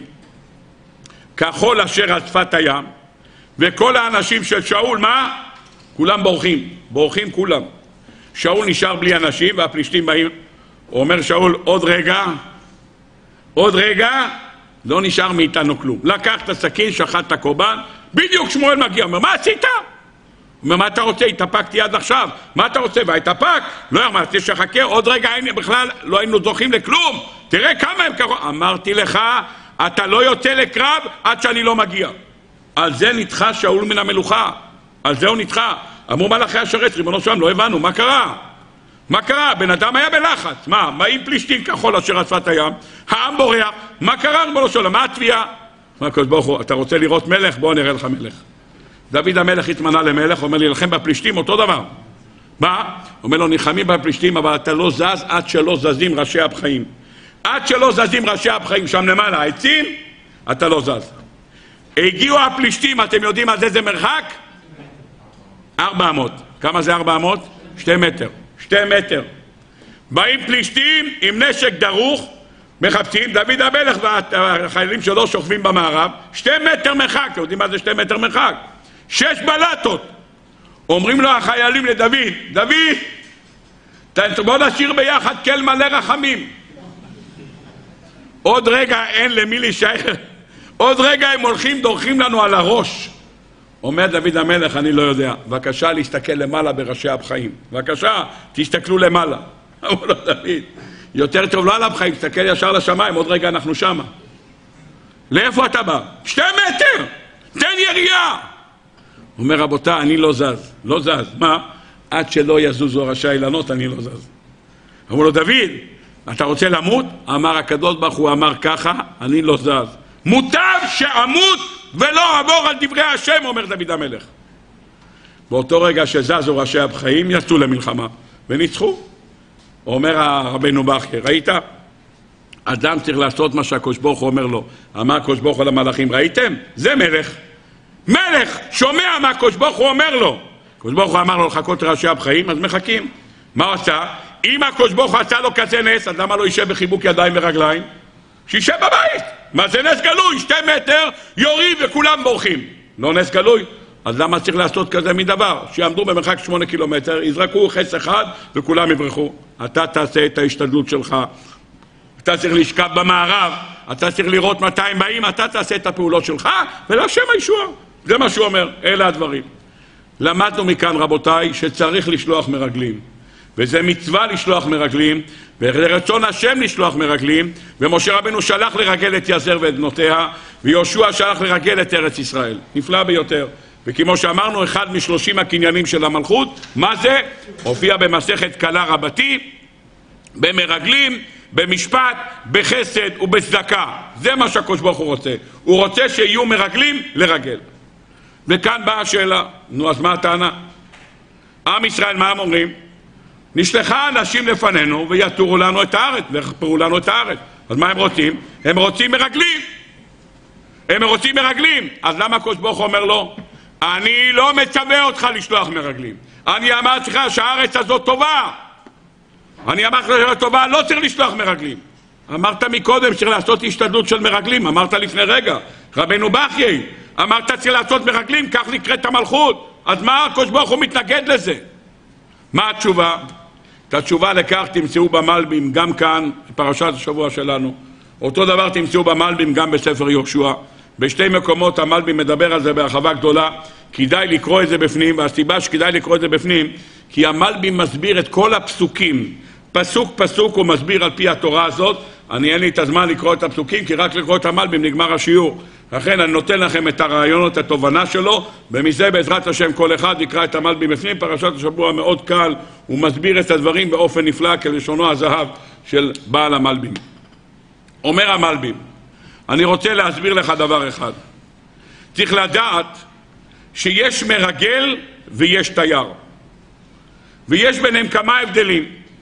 S1: כחול אשר על שפת הים, וכל האנשים של שאול, מה? כולם בורחים, בורחים כולם. שאול נשאר בלי אנשים, והפלישתים באים. הוא אומר שאול, עוד רגע, עוד רגע, לא נשאר מאיתנו כלום. לקח את הסכין, שחט את הקורבן, בדיוק שמואל מגיע, אומר, מה עשית? הוא אומר, מה אתה רוצה? התאפקתי עד עכשיו, מה אתה רוצה? והתאפק, לא אמרתי שחכה, עוד רגע היינו בכלל, לא היינו זוכים לכלום, תראה כמה הם קרוב. אמרתי לך, אתה לא יוצא לקרב עד שאני לא מגיע. על זה נדחה שאול מן המלוכה, על זה הוא נדחה. אמרו מלאכי השרת, ריבונו של עולם, לא הבנו, מה קרה? מה קרה? בן אדם היה בלחץ, מה? מה עם פלישתים כחול אשר על שפת הים? העם בורח, מה קרה ריבונו של עולם? מה התביעה? מה הקדוש ברוך הוא, אתה רוצה לראות מלך? בוא נראה לך מלך. דוד המלך התמנה למלך, אומר לי, לכם בפלישתים אותו דבר. מה? אומר לו, נלחמים בפלישתים, אבל אתה לא זז עד שלא זזים ראשי הבחיים. עד שלא זזים ראשי הבחיים, שם למעלה, העצים, אתה לא זז. הגיעו הפלישתים, אתם יודעים על זה זה מרחק? ארבע מאות. כמה זה ארבע מאות? שתי מטר. שתי מטר. באים פלישתים עם נשק דרוך, מחפשים, דוד המלך והחיילים שלו שוכבים במערב, שתי מטר מרחק, אתם יודעים מה זה שתי מטר מרחק? שש בלטות. אומרים לו החיילים לדוד, דוד, בוא נשאיר ביחד כל מלא רחמים. עוד רגע אין למי להישאר, עוד רגע הם הולכים, דורכים לנו על הראש. אומר דוד המלך, אני לא יודע, בבקשה להסתכל למעלה בראשי הבחיים, בבקשה, תסתכלו למעלה. אמרו לו דוד, יותר טוב לא על הבחיים, תסתכל ישר לשמיים, עוד רגע אנחנו שמה. לאיפה אתה בא? שתי מטר, תן ירייה. אומר רבותה, אני לא זז, לא זז, מה? עד שלא יזוזו ראשי האילנות, אני לא זז. אמרו לו, דוד, אתה רוצה למות? אמר הקדוש ברוך הוא, אמר ככה, אני לא זז. מוטב שאמות ולא אעבור על דברי השם, אומר דוד המלך. באותו רגע שזזו ראשי הבחיים, יצאו למלחמה וניצחו. אומר הרבנו בכר, ראית? אדם צריך לעשות מה שהקדוש ברוך הוא אומר לו. אמר הקדוש ברוך הוא למלאכים, ראיתם? זה מלך. מלך שומע מה הקדוש ברוך הוא אומר לו. הקדוש ברוך הוא אמר לו לחכות ראשי הבחיים, אז מחכים. מה הוא עשה? אם הקדוש ברוך הוא עשה לו כזה נס, אז למה לא יישב בחיבוק ידיים ורגליים? שישב בבית. מה זה נס גלוי? שתי מטר יורים וכולם בורחים. לא נס גלוי? אז למה צריך לעשות כזה מדבר? שיעמדו במרחק שמונה קילומטר, יזרקו חץ אחד וכולם יברחו. אתה תעשה את ההשתדלות שלך. אתה צריך לשכב במערב, אתה צריך לראות מתי הם באים, אתה תעשה את הפעולות שלך ולהשם הישועה. זה מה שהוא אומר, אלה הדברים. למדנו מכאן רבותיי שצריך לשלוח מרגלים. וזה מצווה לשלוח מרגלים, ורצון השם לשלוח מרגלים, ומשה רבנו שלח לרגל את יזר ואת בנותיה, ויהושע שלח לרגל את ארץ ישראל. נפלא ביותר. וכמו שאמרנו, אחד משלושים הקניינים של המלכות, מה זה? הופיע במסכת קלה רבתי, במרגלים, במשפט, בחסד ובצדקה. זה מה שהקדוש ברוך הוא רוצה. הוא רוצה שיהיו מרגלים לרגל. וכאן באה השאלה, נו אז מה הטענה? עם ישראל מה הם אומרים? נשלחה אנשים לפנינו ויתורו לנו את הארץ, ויחפרו לנו את הארץ. אז מה הם רוצים? הם רוצים מרגלים. הם רוצים מרגלים. אז למה הקדוש ברוך הוא אומר לו? אני לא מצווה אותך לשלוח מרגלים. אני אמרתי לך שהארץ הזאת טובה. אני אמרתי לך טובה, לא צריך לשלוח מרגלים. אמרת מקודם שצריך לעשות השתדלות של מרגלים. אמרת לפני רגע, רבנו בחיי, אמרת צריך לעשות מרגלים, כך נקראת המלכות. אז מה הקדוש ברוך הוא מתנגד לזה? מה התשובה? את התשובה לכך תמצאו במלבים, גם כאן, פרשת השבוע שלנו. אותו דבר תמצאו במלבים גם בספר יהושע. בשתי מקומות המלבים מדבר על זה בהרחבה גדולה. כדאי לקרוא את זה בפנים, והסיבה שכדאי לקרוא את זה בפנים, כי המלבים מסביר את כל הפסוקים. פסוק פסוק הוא מסביר על פי התורה הזאת. אני אין לי את הזמן לקרוא את הפסוקים, כי רק לקרוא את המלבים נגמר השיעור. לכן אני נותן לכם את הרעיונות, את התובנה שלו, ומזה בעזרת השם כל אחד יקרא את המלבים בפנים. פרשת השבוע מאוד קל, הוא מסביר את הדברים באופן נפלא כלשונו הזהב של בעל המלבים. אומר המלבים, אני רוצה להסביר לך דבר אחד. צריך לדעת שיש מרגל ויש תייר, ויש ביניהם כמה הבדלים.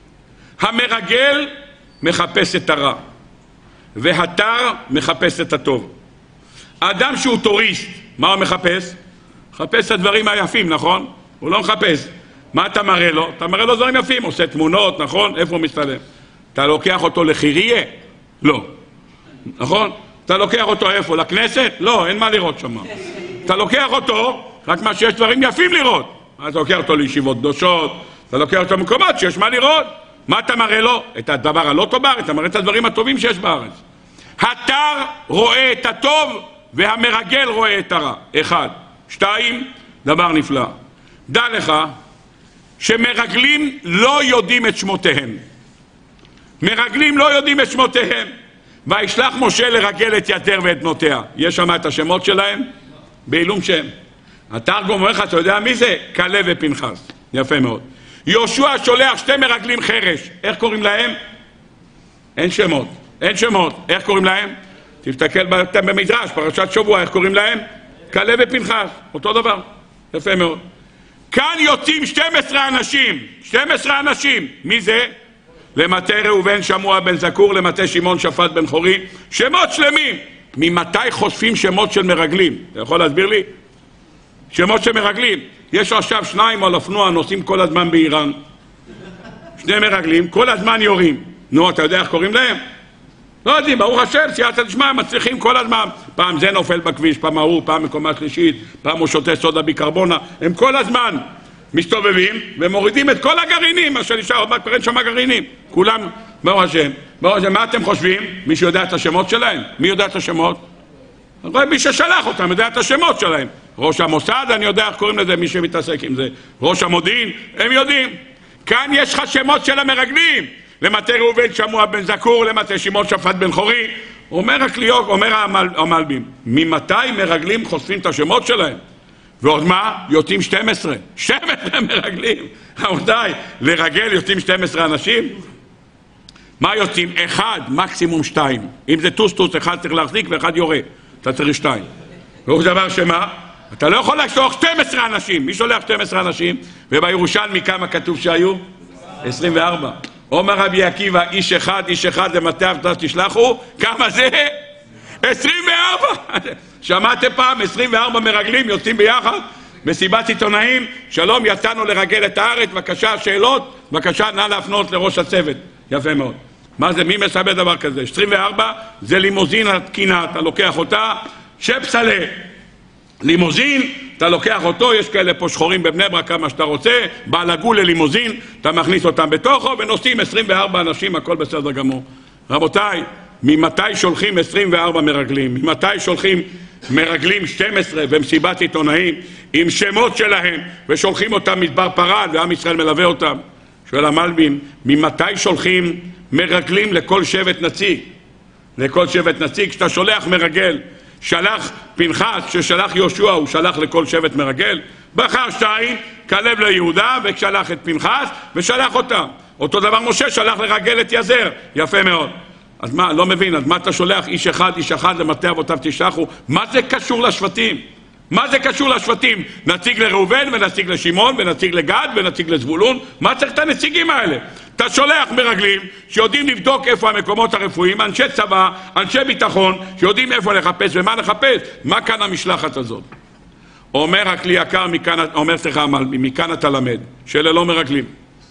S1: המרגל מחפש את הרע, והתר מחפש את הטוב. האדם שהוא טוריסט, מה הוא מחפש? מחפש את הדברים היפים, נכון? הוא לא מחפש. מה אתה מראה לו? אתה מראה לו דברים יפים, עושה תמונות, נכון? איפה הוא מסתלם? אתה לוקח אותו לחירייה? לא. נכון? אתה לוקח אותו איפה? לכנסת? לא, אין מה לראות שם. אתה לוקח אותו, רק מה שיש דברים יפים לראות. אתה לוקח אותו לישיבות קדושות, אתה לוקח אותו למקומות שיש מה לראות. מה אתה מראה לו? את הדבר הלא טוב בארץ, אתה מראה את הדברים הטובים שיש בארץ. התר רואה את הטוב והמרגל רואה את הרע. אחד. שתיים, דבר נפלא. דע לך שמרגלים לא יודעים את שמותיהם. מרגלים לא יודעים את שמותיהם. וישלח משה לרגל את יתר ואת בנותיה. יש שם את השמות שלהם? בעילום שם. התרגום אומר לך, אתה יודע מי זה? כלב ופנחס. יפה מאוד. יהושע שולח שתי מרגלים חרש. איך קוראים להם? אין שמות. אין שמות. איך קוראים להם? תסתכל במדרש, פרשת שבוע, איך קוראים להם? כלב ופנחס. אותו דבר. יפה מאוד. כאן יוצאים שנים עשר אנשים. שנים עשר אנשים. מי זה? למטה ראובן שמוע בן זכור, למטה שמעון שפט בן חורי. שמות שלמים. ממתי חושפים שמות של מרגלים? אתה יכול להסביר לי? שמות של מרגלים. יש עכשיו שניים על אופנוע נוסעים כל הזמן באיראן. שני מרגלים, כל הזמן יורים. נו, אתה יודע איך קוראים להם? לא יודעים, ברוך השם, סייעתא דשמיא, הם מצליחים כל הזמן. פעם זה נופל בכביש, פעם ההוא, פעם מקומה שלישית, פעם הוא שותה סודה ביקרבונה. הם כל הזמן מסתובבים ומורידים את כל הגרעינים, מה שנשאר, עוד מעט פרן שם הגרעינים. כולם, ברוך השם. ברוך השם, מה אתם חושבים? מישהו יודע את השמות שלהם? מי יודע את השמות? מי ששלח אותם יודע את השמות שלהם. ראש המוסד, אני יודע איך קוראים לזה, מי שמתעסק עם זה. ראש המודיעין, הם יודעים. כאן יש לך שמות של המרגלים. למטה ראובן שמוע בן זכור, למטה שמעון שפט בן חורי. אומר הקליוק, אומר המלבים, ממתי מרגלים חושפים את השמות שלהם? ועוד מה? יוצאים שתים עשרה. שתים עשרה מרגלים. רבותיי, לרגל יוצאים שתים עשרה אנשים? מה יוצאים? אחד, מקסימום שתיים. אם זה טוס טוס, אחד צריך להחזיק ואחד יורה. אתה צריך שתיים. והוא דבר שמה? אתה לא יכול לשלוח שתים עשרה אנשים. מי שולח שתים עשרה אנשים? ובירושלמי כמה כתוב שהיו? עשרים וארבע. אומר רבי עקיבא, איש אחד, איש אחד למטה אבטח תשלחו. כמה זה? עשרים וארבע. שמעתם פעם? עשרים וארבע מרגלים יוצאים ביחד מסיבת עיתונאים. שלום, יצאנו לרגל את הארץ. בבקשה, שאלות. בבקשה, נא להפנות לראש הצוות. יפה מאוד. מה זה? מי מסבב דבר כזה? עשרים וארבע זה לימוזין התקינה. אתה לוקח אותה, שפסלה. לימוזין, אתה לוקח אותו, יש כאלה פה שחורים בבני ברק כמה שאתה רוצה, בא לגור ללימוזין, אתה מכניס אותם בתוכו ונוסעים עשרים וארבע אנשים, הכל בסדר גמור. רבותיי, ממתי שולחים עשרים וארבע מרגלים? ממתי שולחים מרגלים שתים עשרה במסיבת עיתונאים עם שמות שלהם ושולחים אותם מדבר פרד ועם ישראל מלווה אותם? שואל המלבים, ממתי שולחים מרגלים לכל שבט נציג? לכל שבט נציג, כשאתה שולח מרגל, שלח פנחס ששלח יהושע, הוא שלח לכל שבט מרגל. בחר שתיים, כלב ליהודה, ושלח את פנחס ושלח אותם. אותו דבר משה שלח לרגל את יזר. יפה מאוד. אז מה, לא מבין, אז מה אתה שולח איש אחד, איש אחד למטה אבותיו תשלחו? מה זה קשור לשבטים? מה זה קשור לשבטים? נציג לראובן ונציג לשמעון ונציג לגד ונציג לזבולון? מה צריך את הנציגים האלה? אתה שולח מרגלים שיודעים לבדוק איפה המקומות הרפואיים, אנשי צבא, אנשי ביטחון, שיודעים איפה לחפש ומה לחפש. מה כאן המשלחת הזאת? אומר הכלי יקר, מכאן, אומר סליחה, מכאן אתה למד, שאלה לא מרגלים.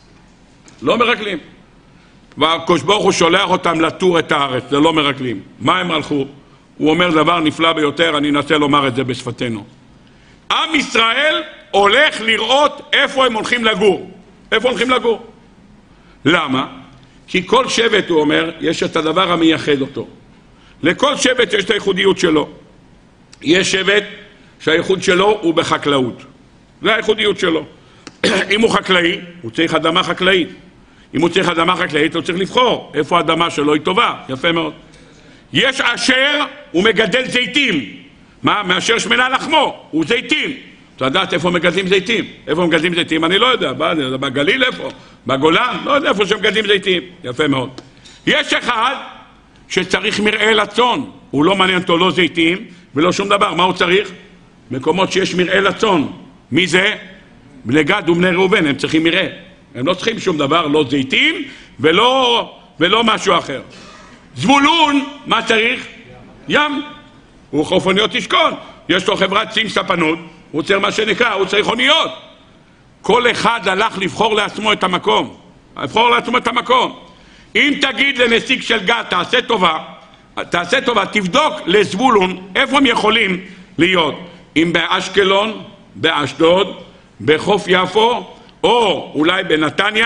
S1: לא מרגלים. והקדוש ברוך הוא שולח אותם לטור את הארץ, זה לא מרגלים. מה הם הלכו? הוא אומר דבר נפלא ביותר, אני אנסה לומר את זה בשפתנו. עם ישראל הולך לראות איפה הם הולכים לגור. איפה הולכים לגור? למה? כי כל שבט, הוא אומר, יש את הדבר המייחד אותו. לכל שבט יש את הייחודיות שלו. יש שבט שהייחוד שלו הוא בחקלאות. זה הייחודיות שלו. אם הוא חקלאי, הוא צריך אדמה חקלאית. אם הוא צריך אדמה חקלאית, הוא צריך לבחור איפה האדמה שלו היא טובה. יפה מאוד. יש אשר הוא מגדל זיתים. מה? מאשר שמנה לחמו. הוא זיתים. אתה יודעת איפה מגדלים זיתים? איפה מגדלים זיתים? אני לא יודע. בגליל איפה? בגולן? לא יודע איפה שמגדלים זיתים. יפה מאוד. יש אחד שצריך מרעה לצאן. הוא לא מעניין אותו לא זיתים ולא שום דבר. מה הוא צריך? מקומות שיש מרעה לצאן. מי זה? בני גד ובני ראובן. הם צריכים מרעה. הם לא צריכים שום דבר, לא זיתים ולא, ולא משהו אחר. זבולון, מה צריך? ים. הוא חופניות תשכון. יש לו חברת צים ספנות. הוא צריך מה שנקרא, הוא צריך אוניות. כל אחד הלך לבחור לעצמו את המקום. לבחור לעצמו את המקום. אם תגיד לנציג של גד, תעשה טובה, תעשה טובה, תבדוק לזבולון איפה הם יכולים להיות. אם באשקלון, באשדוד, בחוף יפו, או אולי בנתניה,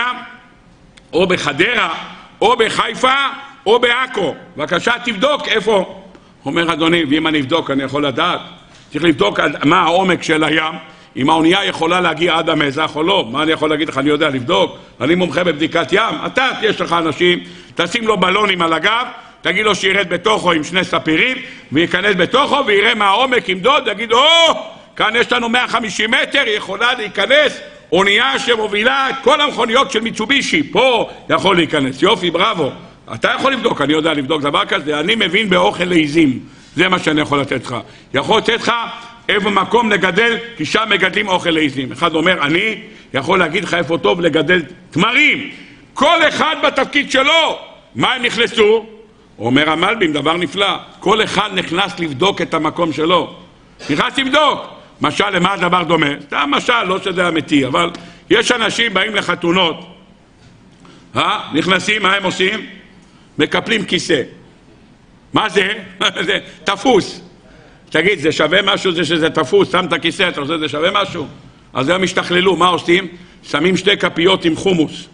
S1: או בחדרה, או בחיפה, או בעכו. בבקשה, תבדוק איפה. אומר אדוני, ואם אני אבדוק, אני יכול לדעת. צריך לבדוק מה העומק של הים, אם האונייה יכולה להגיע עד המזח או לא. מה אני יכול להגיד לך? אני יודע לבדוק. אני מומחה בבדיקת ים. אתה, יש לך אנשים, תשים לו בלונים על הגב, תגיד לו שירד בתוכו עם שני ספירים, וייכנס בתוכו ויראה מה העומק, ימדוד, יגיד, או, כאן יש לנו מאה וחמישים מטר, יכולה להיכנס אונייה שמובילה את כל המכוניות של מיצובישי. פה יכול להיכנס. יופי, בראבו. אתה יכול לבדוק, אני יודע לבדוק דבר כזה. אני מבין באוכל לעיזים. זה מה שאני יכול לתת לך. יכול לתת לך איפה מקום לגדל, כי שם מגדלים אוכל לעיזים. אחד אומר, אני יכול להגיד לך איפה טוב לגדל תמרים. כל אחד בתפקיד שלו. מה הם נכנסו? אומר המלבים, דבר נפלא. כל אחד נכנס לבדוק את המקום שלו. נכנס לבדוק. משל, למה הדבר דומה? זה המשל, לא שזה אמיתי, אבל יש אנשים באים לחתונות, אה? נכנסים, מה הם עושים? מקפלים כיסא. מה זה? זה תפוס. תגיד, זה שווה משהו זה שזה תפוס, שם את הכיסא, אתה חושב זה שווה משהו? אז הם השתכללו, מה עושים? שמים שתי כפיות עם חומוס.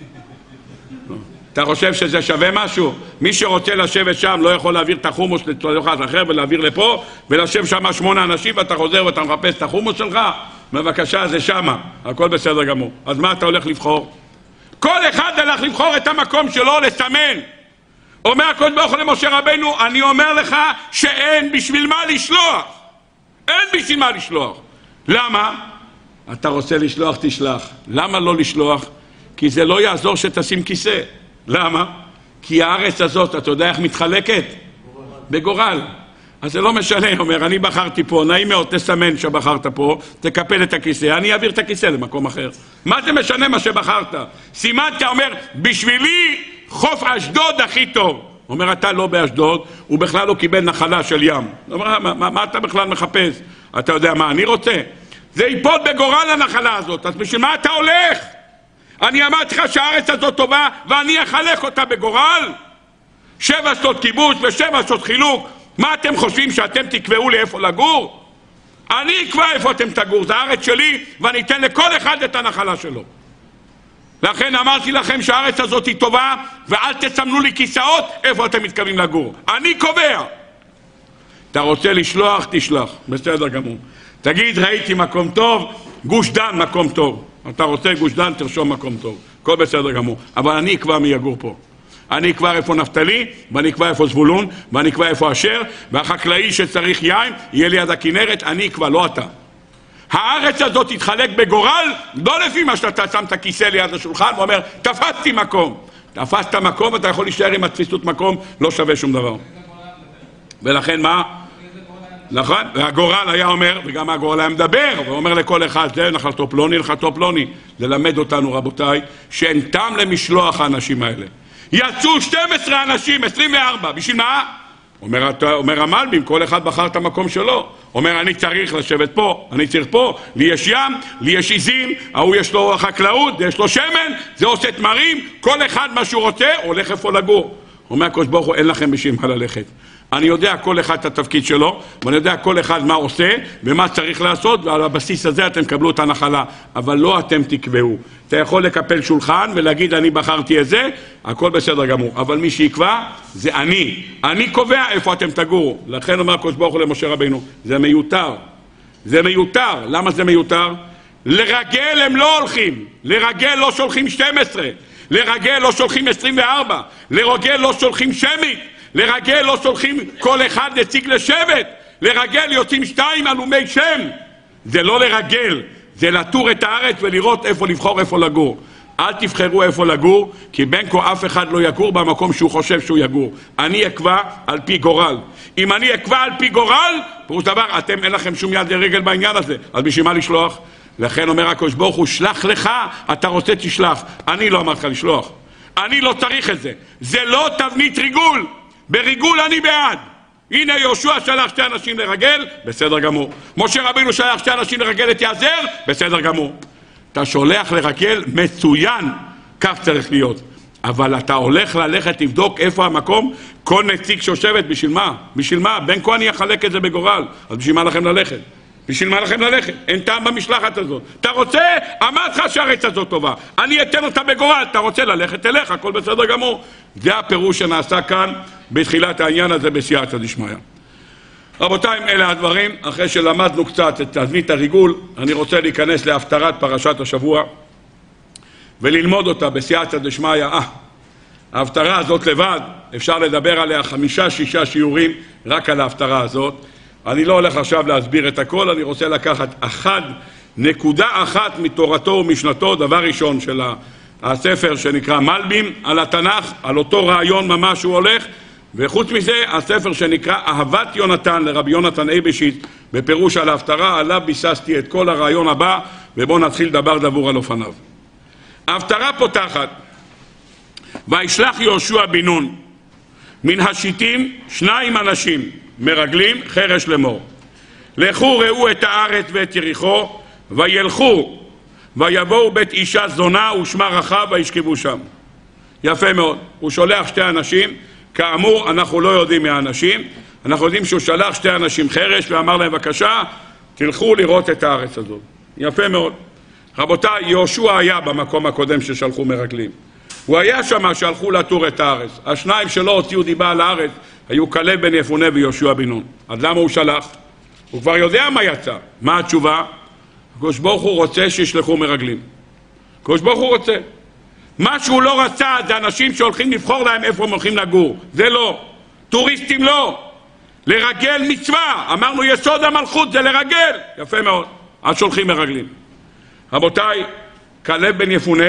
S1: אתה חושב שזה שווה משהו? מי שרוצה לשבת שם לא יכול להעביר את החומוס לצלחת אחר ולהעביר לפה ולשב שם שמונה אנשים ואתה חוזר ואתה מחפש את החומוס שלך? בבקשה, זה שמה, הכל בסדר גמור. אז מה אתה הולך לבחור? כל אחד הלך לבחור את המקום שלו, לסמן. אומר הקדוש ברוך הוא למשה רבנו, אני אומר לך שאין בשביל מה לשלוח. אין בשביל מה לשלוח. למה? אתה רוצה לשלוח, תשלח. למה לא לשלוח? כי זה לא יעזור שתשים כיסא. למה? כי הארץ הזאת, אתה יודע איך מתחלקת? בגורל. אז זה לא משנה, אומר, אני בחרתי פה, נעים מאוד, תסמן שבחרת פה, תקפל את הכיסא, אני אעביר את הכיסא למקום אחר. מה זה משנה מה שבחרת? סימנת, אומר, בשבילי חוף אשדוד הכי טוב. אומר, אתה לא באשדוד, הוא בכלל לא קיבל נחלה של ים. אומר, מה, מה, מה אתה בכלל מחפש? אתה יודע מה אני רוצה? זה ייפול בגורל הנחלה הזאת, אז בשביל מה אתה הולך? אני אמרתי לך שהארץ הזאת טובה ואני אחלק אותה בגורל. שבע שנות כיבוש ושבע שנות חילוק. מה אתם חושבים שאתם תקבעו לי איפה לגור? אני אקבע איפה אתם תגור, זה הארץ שלי ואני אתן לכל אחד את הנחלה שלו. לכן אמרתי לכם שהארץ הזאת היא טובה ואל תסמנו לי כיסאות איפה אתם מתכוונים לגור. אני קובע. אתה רוצה לשלוח, תשלח. בסדר גמור. תגיד, ראיתי מקום טוב, גוש דן מקום טוב. אתה רוצה גוש דן, תרשום מקום טוב. הכל בסדר גמור. אבל אני אקבע מי יגור פה. אני אקבע איפה נפתלי, ואני אקבע איפה זבולון, ואני אקבע איפה אשר, והחקלאי שצריך יין, יהיה ליד הכנרת, אני אקבע, לא אתה. הארץ הזאת תתחלק בגורל, לא לפי מה שאתה שם את הכיסא ליד השולחן, ואומר, תפסתי מקום. תפסת מקום, ואתה יכול להישאר עם התפיסות מקום, לא שווה שום דבר. ולכן מה? נכון? והגורל היה אומר, וגם הגורל היה מדבר, ואומר לכל אחד, זה נחלתו פלוני, נחלתו פלוני. ללמד אותנו, רבותיי, שאין טעם למשלוח האנשים האלה. יצאו שנים עשר אנשים, עשרים וארבע, בשביל מה? אומר, אומר המלבים, כל אחד בחר את המקום שלו. אומר, אני צריך לשבת פה, אני צריך פה, לי יש ים, לי יש עיזים, ההוא יש לו חקלאות, יש לו שמן, זה עושה תמרים, כל אחד מה שהוא רוצה, הולך איפה לגור. אומר הקדוש ברוך הוא, אין לכם בשביל מה ללכת. אני יודע כל אחד את התפקיד שלו, ואני יודע כל אחד מה עושה ומה צריך לעשות, ועל הבסיס הזה אתם קבלו את הנחלה, אבל לא אתם תקבעו. אתה יכול לקפל שולחן ולהגיד אני בחרתי את זה, הכל בסדר גמור, אבל מי שיקבע זה אני. אני קובע איפה אתם תגורו. לכן אומר הקדוש ברוך הוא למשה רבינו, זה מיותר. זה מיותר. למה זה מיותר? לרגל הם לא הולכים, לרגל לא שולחים שתים עשרה, לרגל לא שולחים עשרים וארבע, לרגל לא שולחים שמית, לרגל לא שולחים כל אחד נציג לשבט, לרגל יוצאים שתיים אלומי שם. זה לא לרגל, זה לטור את הארץ ולראות איפה לבחור, איפה לגור. אל תבחרו איפה לגור, כי בין כה אף אחד לא יגור במקום שהוא חושב שהוא יגור. אני אקבע על פי גורל. אם אני אקבע על פי גורל, פירוש דבר, אתם אין לכם שום יד לרגל בעניין הזה, אז בשביל מה לשלוח? לכן אומר הקדוש ברוך הוא, שלח לך, אתה רוצה תשלח. אני לא אמרתי לך לשלוח, אני לא צריך את זה. זה לא תבנית ריגול. בריגול אני בעד. הנה יהושע שלח שתי אנשים לרגל, בסדר גמור. משה רבינו שלח שתי אנשים לרגל את יעזר, בסדר גמור. אתה שולח לרגל, מצוין, כך צריך להיות. אבל אתה הולך ללכת לבדוק איפה המקום, כל נציג שיושבת, בשביל מה? בשביל מה? בין כה אני אחלק את זה בגורל, אז בשביל מה לכם ללכת? בשביל מה לכם ללכת? אין טעם במשלחת הזאת. אתה רוצה? אמרת לך שהארץ הזאת טובה, אני אתן אותה בגורל. אתה רוצה ללכת, תלך, הכל בסדר גמור. זה הפירוש שנעשה כאן בתחילת העניין הזה בסייעתא דשמיא. רבותיי, אלה הדברים. אחרי שלמדנו קצת את תבנית הריגול, אני רוצה להיכנס להפטרת פרשת השבוע וללמוד אותה בסייעתא דשמיא. אה, ההפטרה הזאת לבד, אפשר לדבר עליה חמישה, שישה שיעורים רק על ההפטרה הזאת. אני לא הולך עכשיו להסביר את הכל, אני רוצה לקחת אחד, נקודה אחת מתורתו ומשנתו, דבר ראשון של הספר שנקרא מלבים, על התנ"ך, על אותו רעיון ממש הוא הולך, וחוץ מזה הספר שנקרא אהבת יונתן לרבי יונתן אייבשיץ, בפירוש על ההפטרה, עליו ביססתי את כל הרעיון הבא, ובואו נתחיל דבר דבור על אופניו. ההפטרה פותחת, וישלח יהושע בן נון מן השיטים שניים אנשים מרגלים חרש לאמור, לכו ראו את הארץ ואת יריחו, וילכו ויבואו בית אישה זונה ושמה רחב וישכבו שם. יפה מאוד. הוא שולח שתי אנשים, כאמור אנחנו לא יודעים מהאנשים, אנחנו יודעים שהוא שלח שתי אנשים חרש ואמר להם בבקשה תלכו לראות את הארץ הזאת. יפה מאוד. רבותיי, יהושע היה במקום הקודם ששלחו מרגלים, הוא היה שם שהלכו לטור את הארץ. השניים שלא הוציאו דיבה על הארץ היו כלב בן יפונה ויהושע בן נון. אז למה הוא שלח? הוא כבר יודע מה יצא. מה התשובה? הקדוש ברוך הוא רוצה שישלחו מרגלים. הקדוש ברוך הוא רוצה. מה שהוא לא רצה זה אנשים שהולכים לבחור להם איפה הם הולכים לגור. זה לא. טוריסטים לא. לרגל מצווה. אמרנו יסוד המלכות זה לרגל. יפה מאוד. אז שולחים מרגלים. רבותיי, כלב בן יפונה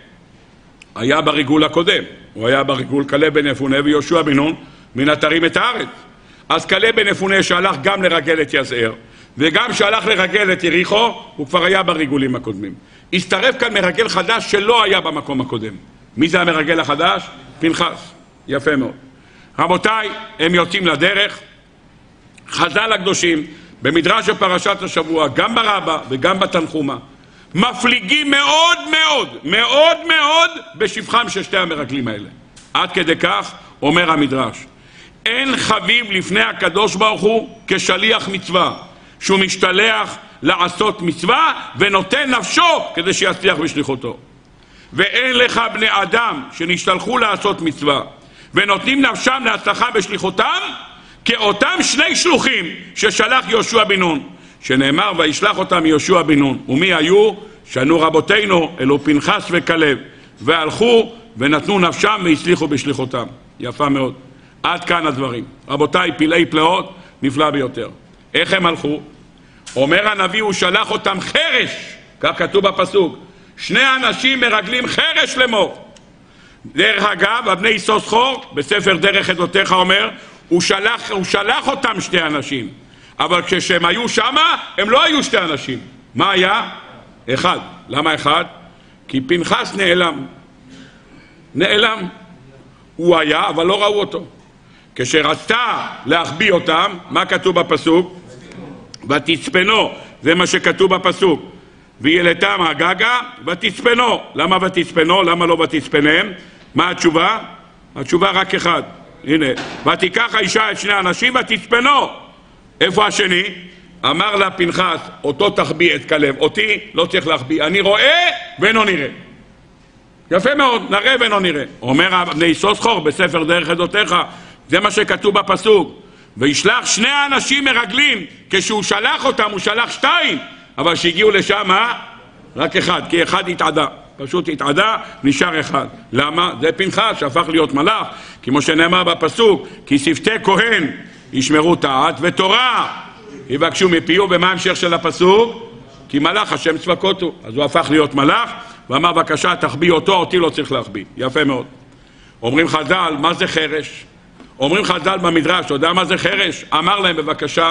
S1: היה בריגול הקודם. הוא היה בריגול כלב בן יפונה ויהושע בן נון מן אתרים את הארץ. אז כלב בן יפונה שהלך גם לרגל את יזער וגם שהלך לרגל את יריחו, הוא כבר היה בריגולים הקודמים. הסתרף כאן מרגל חדש שלא היה במקום הקודם. מי זה המרגל החדש? פנחס. יפה מאוד. רבותיי, הם יוצאים לדרך. חז"ל הקדושים במדרש בפרשת השבוע, גם ברבה וגם בתנחומה, מפליגים מאוד מאוד מאוד מאוד בשבחם של שתי המרגלים האלה. עד כדי כך אומר המדרש, אין חביב לפני הקדוש ברוך הוא כשליח מצווה, שהוא משתלח לעשות מצווה ונותן נפשו כדי שיצליח בשליחותו. ואין לך בני אדם שנשתלחו לעשות מצווה ונותנים נפשם להצלחה בשליחותם כאותם שני שלוחים ששלח יהושע בן נון, שנאמר וישלח אותם יהושע בן נון. ומי היו? שנו רבותינו אלו פנחס וכלב, והלכו ונתנו נפשם והצליחו בשליחותם. יפה מאוד. עד כאן הדברים. רבותיי, פלאי פלאות, נפלא ביותר. איך הם הלכו? אומר הנביא, הוא שלח אותם חרש, כך כתוב בפסוק, שני אנשים מרגלים חרש לאמור. דרך אגב, הבני יששכר בספר דרך עדותיך אומר, הוא שלח, הוא שלח אותם שתי אנשים, אבל כשהם היו שמה, הם לא היו שתי אנשים. מה היה? אחד. למה אחד? כי פנחס נעלם. נעלם. הוא היה, אבל לא ראו אותו. כשרצתה להחביא אותם, מה כתוב בפסוק? ותצפנו, זה מה שכתוב בפסוק. וילתם הגגה, ותצפנו. למה ותצפנו? למה לא ותצפנם? מה התשובה? התשובה רק אחד. הנה, ותיקח האישה את שני האנשים ותצפנו. איפה השני? אמר לה פנחס, אותו תחביא את כלב, אותי לא צריך להחביא, אני רואה ואינו נראה. יפה מאוד, נראה ואינו נראה. אומר בני סוסחור בספר דרך עדותיך, זה מה שכתוב בפסוק. וישלח שני האנשים מרגלים, כשהוא שלח אותם הוא שלח שתיים, אבל שהגיעו לשם רק אחד, כי אחד התעדה. פשוט התעדה, נשאר אחד. למה? זה פנחס שהפך להיות מלאך, כמו שנאמר בפסוק, כי שפתי כהן ישמרו תעת ותורה יבקשו מפיהו. ומה המשך של הפסוק? כי מלאך השם צבקות הוא. אז הוא הפך להיות מלאך ואמר בבקשה תחביא אותו, אותי לא צריך להחביא. יפה מאוד. אומרים חז"ל, מה זה חרש? אומרים חז"ל במדרש, אתה יודע מה זה חרש? אמר להם בבקשה,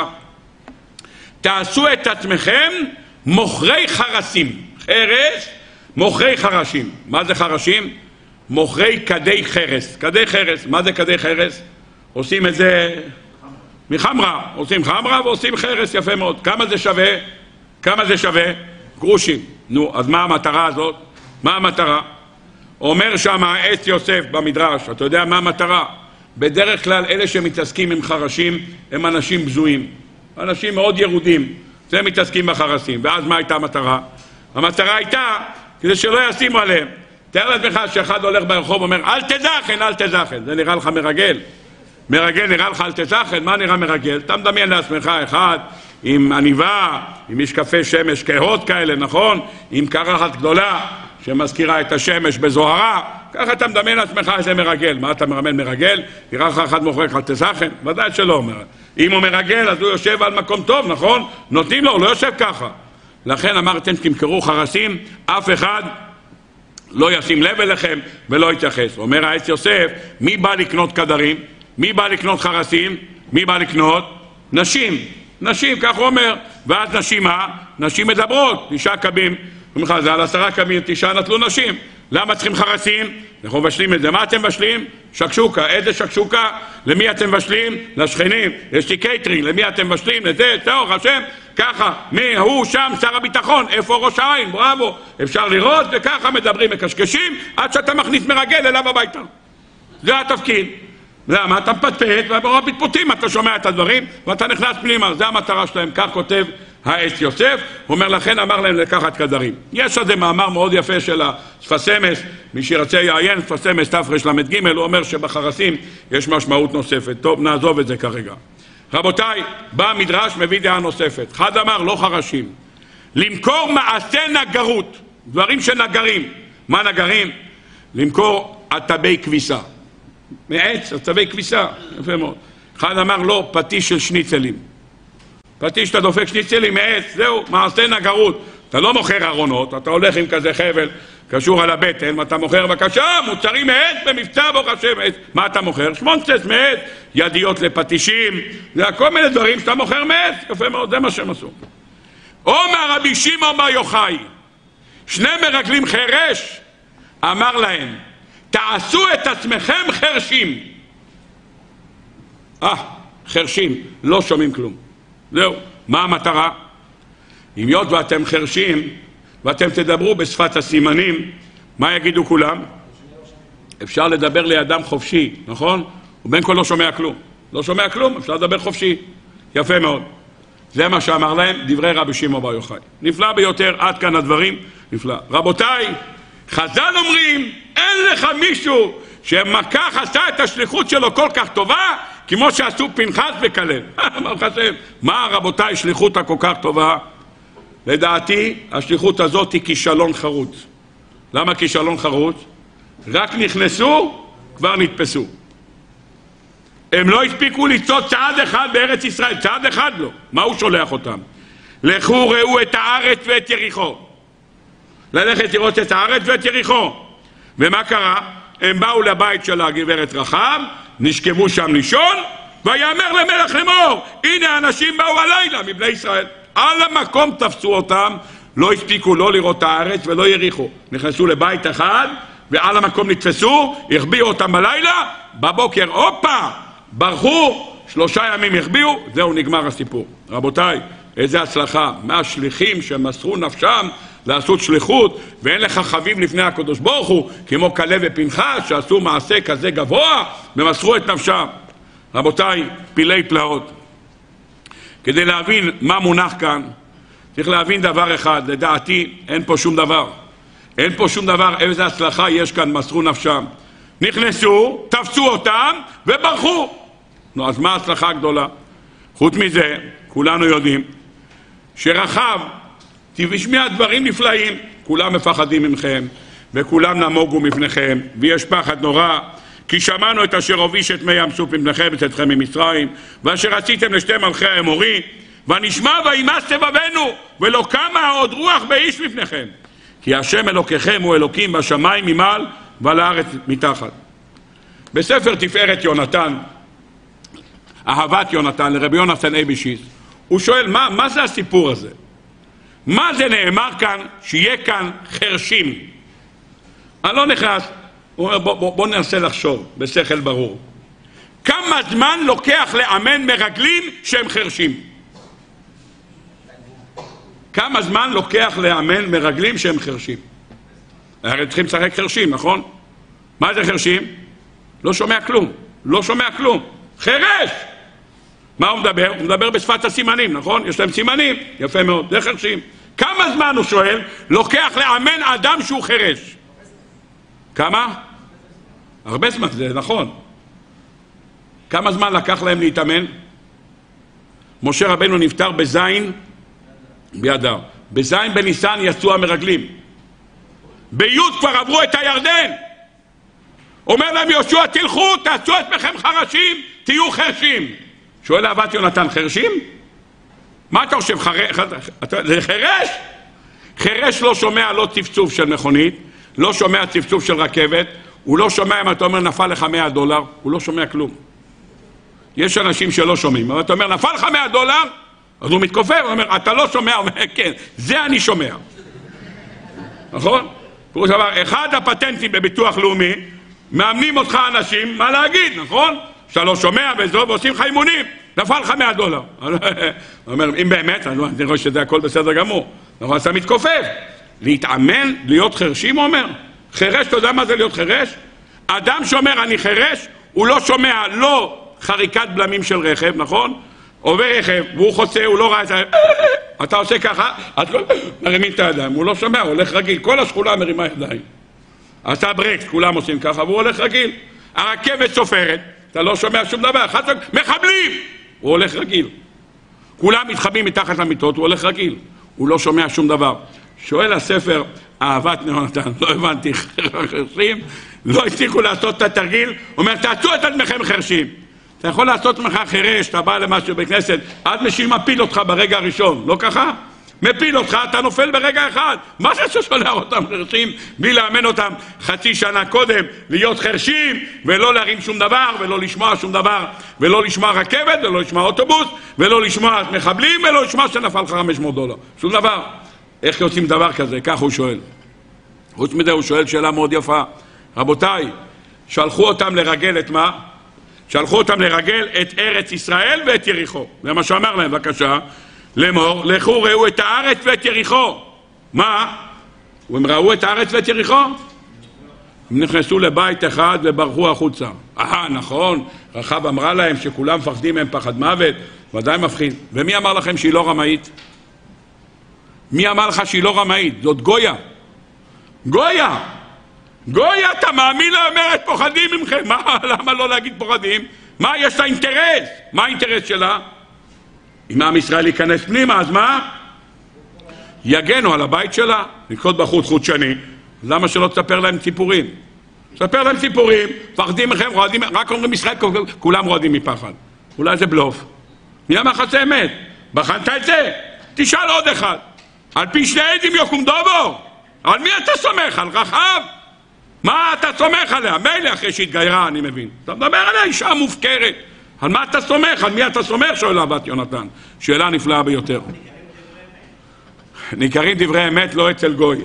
S1: תעשו את עצמכם מוכרי חרסים. חרש, מוכרי חרשים. מה זה חרשים? מוכרי כדי חרס. כדי חרס, מה זה כדי חרס? עושים את זה מחמרה, עושים חמרה ועושים חרס. יפה מאוד. כמה זה שווה? כמה זה שווה? גרושים. נו, אז מה המטרה הזאת? מה המטרה? אומר שם עץ יוסף במדרש, אתה יודע מה המטרה? בדרך כלל אלה שמתעסקים עם חרשים הם אנשים בזויים, אנשים מאוד ירודים, זה מתעסקים בחרסים. ואז מה הייתה המטרה? המטרה הייתה כדי שלא ישימו עליהם. תאר לעצמך שאחד הולך ברחוב ואומר אל תזכן, אל תזכן. זה נראה לך מרגל? מרגל נראה לך אל תזכן? מה נראה מרגל? אתה מדמיין לעצמך אחד עם עניבה, עם משקפי שמש כהות כאלה, נכון? עם קרחת גדולה שמזכירה את השמש בזוהרה, ככה אתה מדמיין לעצמך איזה מרגל. מה אתה מרמל מרגל? נראה לך אחד מוכרח אל תזכן? ודאי שלא אומר. אם הוא מרגל אז הוא יושב על מקום טוב, נכון? נותנים לו, הוא לא יושב ככה. לכן אמרתם תמכרו חרסים, אף אחד לא ישים לב אליכם ולא יתייחס. אומר העץ יוסף, מי בא לקנות כדרים? מי בא לקנות חרסים? מי בא לקנות? נשים. נשים, כך הוא אומר. ואז נשים מה? נשים מדברות. תשעה קבים, אומרים לך, זה על עשרה קבים, תשעה נטלו נשים. למה צריכים חרסים? אנחנו מבשלים את זה. מה אתם מבשלים? שקשוקה. איזה שקשוקה? למי אתם מבשלים? לשכנים. יש לי קייטרינג. למי אתם מבשלים? לזה, טוב, השם. ככה. מי? הוא שם, שר הביטחון. איפה ראש העין? בראבו. אפשר לראות, וככה מדברים, מקשקשים, עד שאתה מכניס מרגל אליו הביתה. זה התפקיד. למה? אתה מפטפט, וברוב פטפוטים אתה שומע את הדברים, ואתה נכנס פנימה. זה המטרה שלהם. כך כותב העץ יוסף. הוא אומר לכן, אמר להם לקחת כדרים. יש איזה מאמר מאוד יפה של השפת אמש, מי שרצה יעיין, שפת אמש תרל"ג, הוא אומר שבחרסים יש משמעות נוספת. טוב, נעזוב את זה כרגע. רבותיי, בא המדרש, מביא דעה נוספת. אחד אמר, לא חרשים. למכור מעשה נגרות, דברים שנגרים. מה נגרים? למכור עטבי כביסה. מעץ, עטבי כביסה. יפה מאוד. אחד אמר, לא, פטיש של שניצלים. פטיש שאתה דופק שניצלים מעץ, זהו, מעשה נגרות. אתה לא מוכר ארונות, אתה הולך עם כזה חבל קשור על הבטן, ואתה מוכר בבקשה, מוצרים מעץ במבצע ברוך השם. מה אתה מוכר? שמונצס מעץ, ידיות לפטישים, זה כל מיני דברים שאתה מוכר מעץ. יפה מאוד, זה מה שהם עשו. אומר רבי שמעון בר יוחאי, שני מרגלים חרש, אמר להם, תעשו את עצמכם חרשים. אה, חרשים, לא שומעים כלום. זהו, מה המטרה? אם יות ואתם חרשים ואתם תדברו בשפת הסימנים, מה יגידו כולם? אפשר לדבר לידם חופשי, נכון? ובין כל לא שומע כלום. לא שומע כלום, אפשר לדבר חופשי. יפה מאוד. זה מה שאמר להם דברי רבי שמעון בר יוחאי. נפלא ביותר, עד כאן הדברים, נפלא. רבותיי, חז"ל אומרים, אין לך מישהו שמכך עשה את השליחות שלו כל כך טובה, כמו שעשו פנחס וכלב. מה רבותיי שליחות הכל כך טובה? לדעתי השליחות הזאת היא כישלון חרוץ. למה כישלון חרוץ? רק נכנסו, כבר נתפסו. הם לא הספיקו לצעוד צעד אחד בארץ ישראל, צעד אחד לא. מה הוא שולח אותם? לכו ראו את הארץ ואת יריחו. ללכת לראות את הארץ ואת יריחו. ומה קרה? הם באו לבית של הגברת רחב, נשכבו שם לישון, ויאמר למלך לאמור, הנה האנשים באו הלילה מבני ישראל. על המקום תפסו אותם, לא הספיקו לא לראות הארץ ולא יריחו. נכנסו לבית אחד, ועל המקום נתפסו, החביאו אותם בלילה, בבוקר, הופה, ברחו, שלושה ימים החביאו, זהו, נגמר הסיפור. רבותיי, איזה הצלחה, מהשליחים שמסרו נפשם לעשות שליחות, ואין לך חביב לפני הקדוש ברוך הוא, כמו כלב ופנחס שעשו מעשה כזה גבוה, ומסרו את נפשם. רבותיי, פילי פלאות. כדי להבין מה מונח כאן, צריך להבין דבר אחד, לדעתי אין פה שום דבר. אין פה שום דבר, איזה הצלחה יש כאן, מסרו נפשם. נכנסו, תפסו אותם וברחו. נו, אז מה ההצלחה הגדולה? חוץ מזה, כולנו יודעים שרחב תשמיע דברים נפלאים, כולם מפחדים ממכם וכולם נמוגו מפניכם, ויש פחד נורא, כי שמענו את אשר הוביש את מי ים סוף מפניכם וצאתכם ממצרים, ואשר רציתם לשתי מלכי האמורי, ונשמע וימאס לבבנו, ולא קמה עוד רוח באיש מפניכם, כי השם אלוקיכם הוא אלוקים בשמיים ממעל ועל הארץ מתחת. בספר תפארת יונתן, אהבת יונתן, לרבי יונתן אייבשיץ, הוא שואל, מה, מה זה הסיפור הזה? מה זה נאמר כאן שיהיה כאן חרשים? אני לא נכנס, הוא אומר, בוא, בוא, בוא ננסה לחשוב בשכל ברור. כמה זמן לוקח לאמן מרגלים שהם חרשים? כמה זמן לוקח לאמן מרגלים שהם חרשים? הרי צריכים לשחק חרשים, נכון? מה זה חרשים? לא שומע כלום, לא שומע כלום. חרש! מה הוא מדבר? הוא מדבר בשפת הסימנים, נכון? יש להם סימנים, יפה מאוד, זה חרשים. כמה זמן, הוא שואל, לוקח לאמן אדם שהוא חרש? כמה? הרבה זמן, זה נכון. כמה זמן לקח להם להתאמן? משה רבנו נפטר בזין בידר. בזין בניסן יצאו המרגלים. ביוד כבר עברו את הירדן. אומר להם יהושע, תלכו, תעשו עצמכם חרשים, תהיו חרשים. שואל אהבת יונתן, חרשים? מה אתה חושב? זה חרש? חרש לא שומע לא צפצוף של מכונית, לא שומע צפצוף של רכבת, הוא לא שומע אם אתה אומר נפל לך מאה דולר, הוא לא שומע כלום. יש אנשים שלא שומעים, אבל אתה אומר נפל לך מאה דולר, אז הוא מתכופף, הוא אומר אתה לא שומע, הוא אומר כן, זה אני שומע. נכון? פירוש דבר, אחד הפטנטים בביטוח לאומי, מאמנים אותך אנשים מה להגיד, נכון? שאתה לא שומע וזו, ועושים לך אימונים, נפל לך מאה דולר. הוא אומר, אם באמת, אני רואה שזה הכל בסדר גמור. נכון, אתה מתכופף. להתאמן, להיות חרשים, הוא אומר. חרש, אתה יודע מה זה להיות חרש? אדם שאומר, אני חרש, הוא לא שומע, לא חריקת בלמים של רכב, נכון? עובר רכב, והוא חוצה, הוא לא ראה את זה. אתה עושה ככה, את לא מרימים את הידיים, הוא לא שומע, הוא הולך רגיל. כל השכולה מרימה ידיים. עשה ברקס, כולם עושים ככה, והוא הולך רגיל. הרכבת סופרת, אתה לא שומע שום דבר, אחד מחבלים, הוא הולך רגיל. כולם מתחבאים מתחת למיטות, הוא הולך רגיל. הוא לא שומע שום דבר. שואל הספר, אהבת יונתן, לא הבנתי, חרשים, לא הצליחו לעשות את התרגיל, אומר, תעשו את עצמכם חרשים. אתה יכול לעשות ממך חרש, אתה בא למשהו בכנסת, עד משיל מפיל אותך ברגע הראשון, לא ככה? מפיל אותך, אתה נופל ברגע אחד. מה זה ששולח אותם חרשים, בלי לאמן אותם חצי שנה קודם, להיות חרשים, ולא להרים שום דבר, ולא לשמוע שום דבר, ולא לשמוע רכבת, ולא לשמוע אוטובוס, ולא לשמוע מחבלים, ולא לשמוע שנפל לך חמש מאות דולר. שום דבר. איך יוצאים דבר כזה? כך הוא שואל. חוץ מזה הוא שואל שאלה מאוד יפה. רבותיי, שלחו אותם לרגל את מה? שלחו אותם לרגל את ארץ ישראל ואת יריחו. זה מה שאמר להם, בבקשה. לאמור, לכו ראו את הארץ ואת יריחו. מה? הם ראו את הארץ ואת יריחו? הם נכנסו לבית אחד וברחו החוצה. אה, נכון, רחב אמרה להם שכולם מפחדים מהם פחד מוות, ודאי מפחיד. ומי אמר לכם שהיא לא רמאית? מי אמר לך שהיא לא רמאית? זאת גויה. גויה! גויה, אתה מאמין לה אומרת פוחדים ממכם. מה, למה לא להגיד פוחדים? מה, יש לה אינטרס? מה האינטרס שלה? אם עם ישראל ייכנס פנימה, אז מה? יגנו על הבית שלה, לקחות בחוץ חוט שני. למה שלא תספר להם סיפורים? תספר להם סיפורים, פחדים מכם, רועדים, רק אומרים ישראל, כולם רועדים מפחד. אולי זה בלוף. מי אמר לך זה אמת? בחנת את זה? תשאל עוד אחד. על פי שני עדים יקום דובור. על מי אתה סומך? על רחב? מה אתה סומך עליה? מילא אחרי שהתגיירה, אני מבין. אתה מדבר עליה אישה מופקרת. על מה אתה סומך? על מי אתה סומך? שואל הבת יונתן. שאלה נפלאה ביותר. ניכרים דברי אמת לא אצל גוי.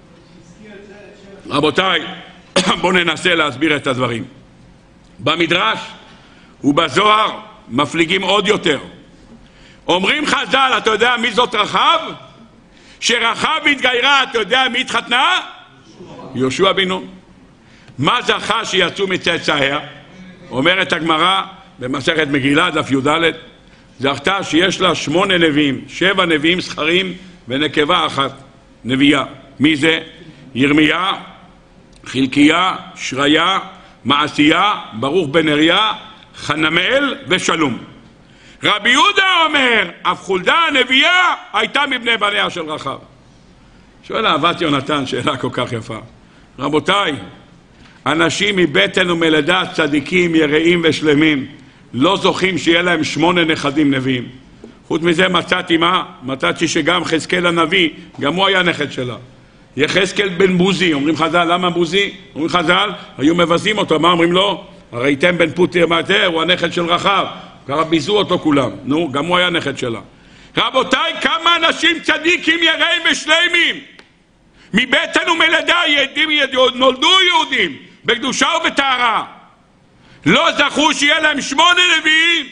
S1: רבותיי, בואו ננסה להסביר את הדברים. במדרש ובזוהר מפליגים עוד יותר. אומרים חז"ל, אתה יודע מי זאת רחב? שרחב התגיירה, אתה יודע מי התחתנה? יהושע בן נון. מה זכה שיצאו מצאצאיה? אומרת הגמרא במסכת מגילה דף י"ד, זכתה שיש לה שמונה נביאים, שבע נביאים זכרים ונקבה אחת נביאה. מי זה? ירמיה, חלקיה, שריה, מעשיה, ברוך בן נריה, חנמאל ושלום. רבי יהודה אומר, אף חולדה הנביאה הייתה מבני בניה של רחב. שואל אהבת יונתן שאלה כל כך יפה. רבותיי, אנשים מבטן ומלידה צדיקים, יראים ושלמים, לא זוכים שיהיה להם שמונה נכדים נביאים. חוץ מזה מצאתי מה? מצאתי שגם חזקאל הנביא, גם הוא היה נכד שלה. יחזקאל בן בוזי, אומרים חז"ל, למה בוזי? אומרים חז"ל, היו מבזים אותו, מה אומרים לו? הראיתם בן פוטר מטר, הוא הנכד של רחב. ככה ביזו אותו כולם, נו, גם הוא היה נכד שלה. רבותיי, כמה אנשים צדיקים יראים ושלמים, מבטן ומלידה יהודים, נולדו יהודים, בקדושה ובטהרה, לא זכו שיהיה להם שמונה נביאים.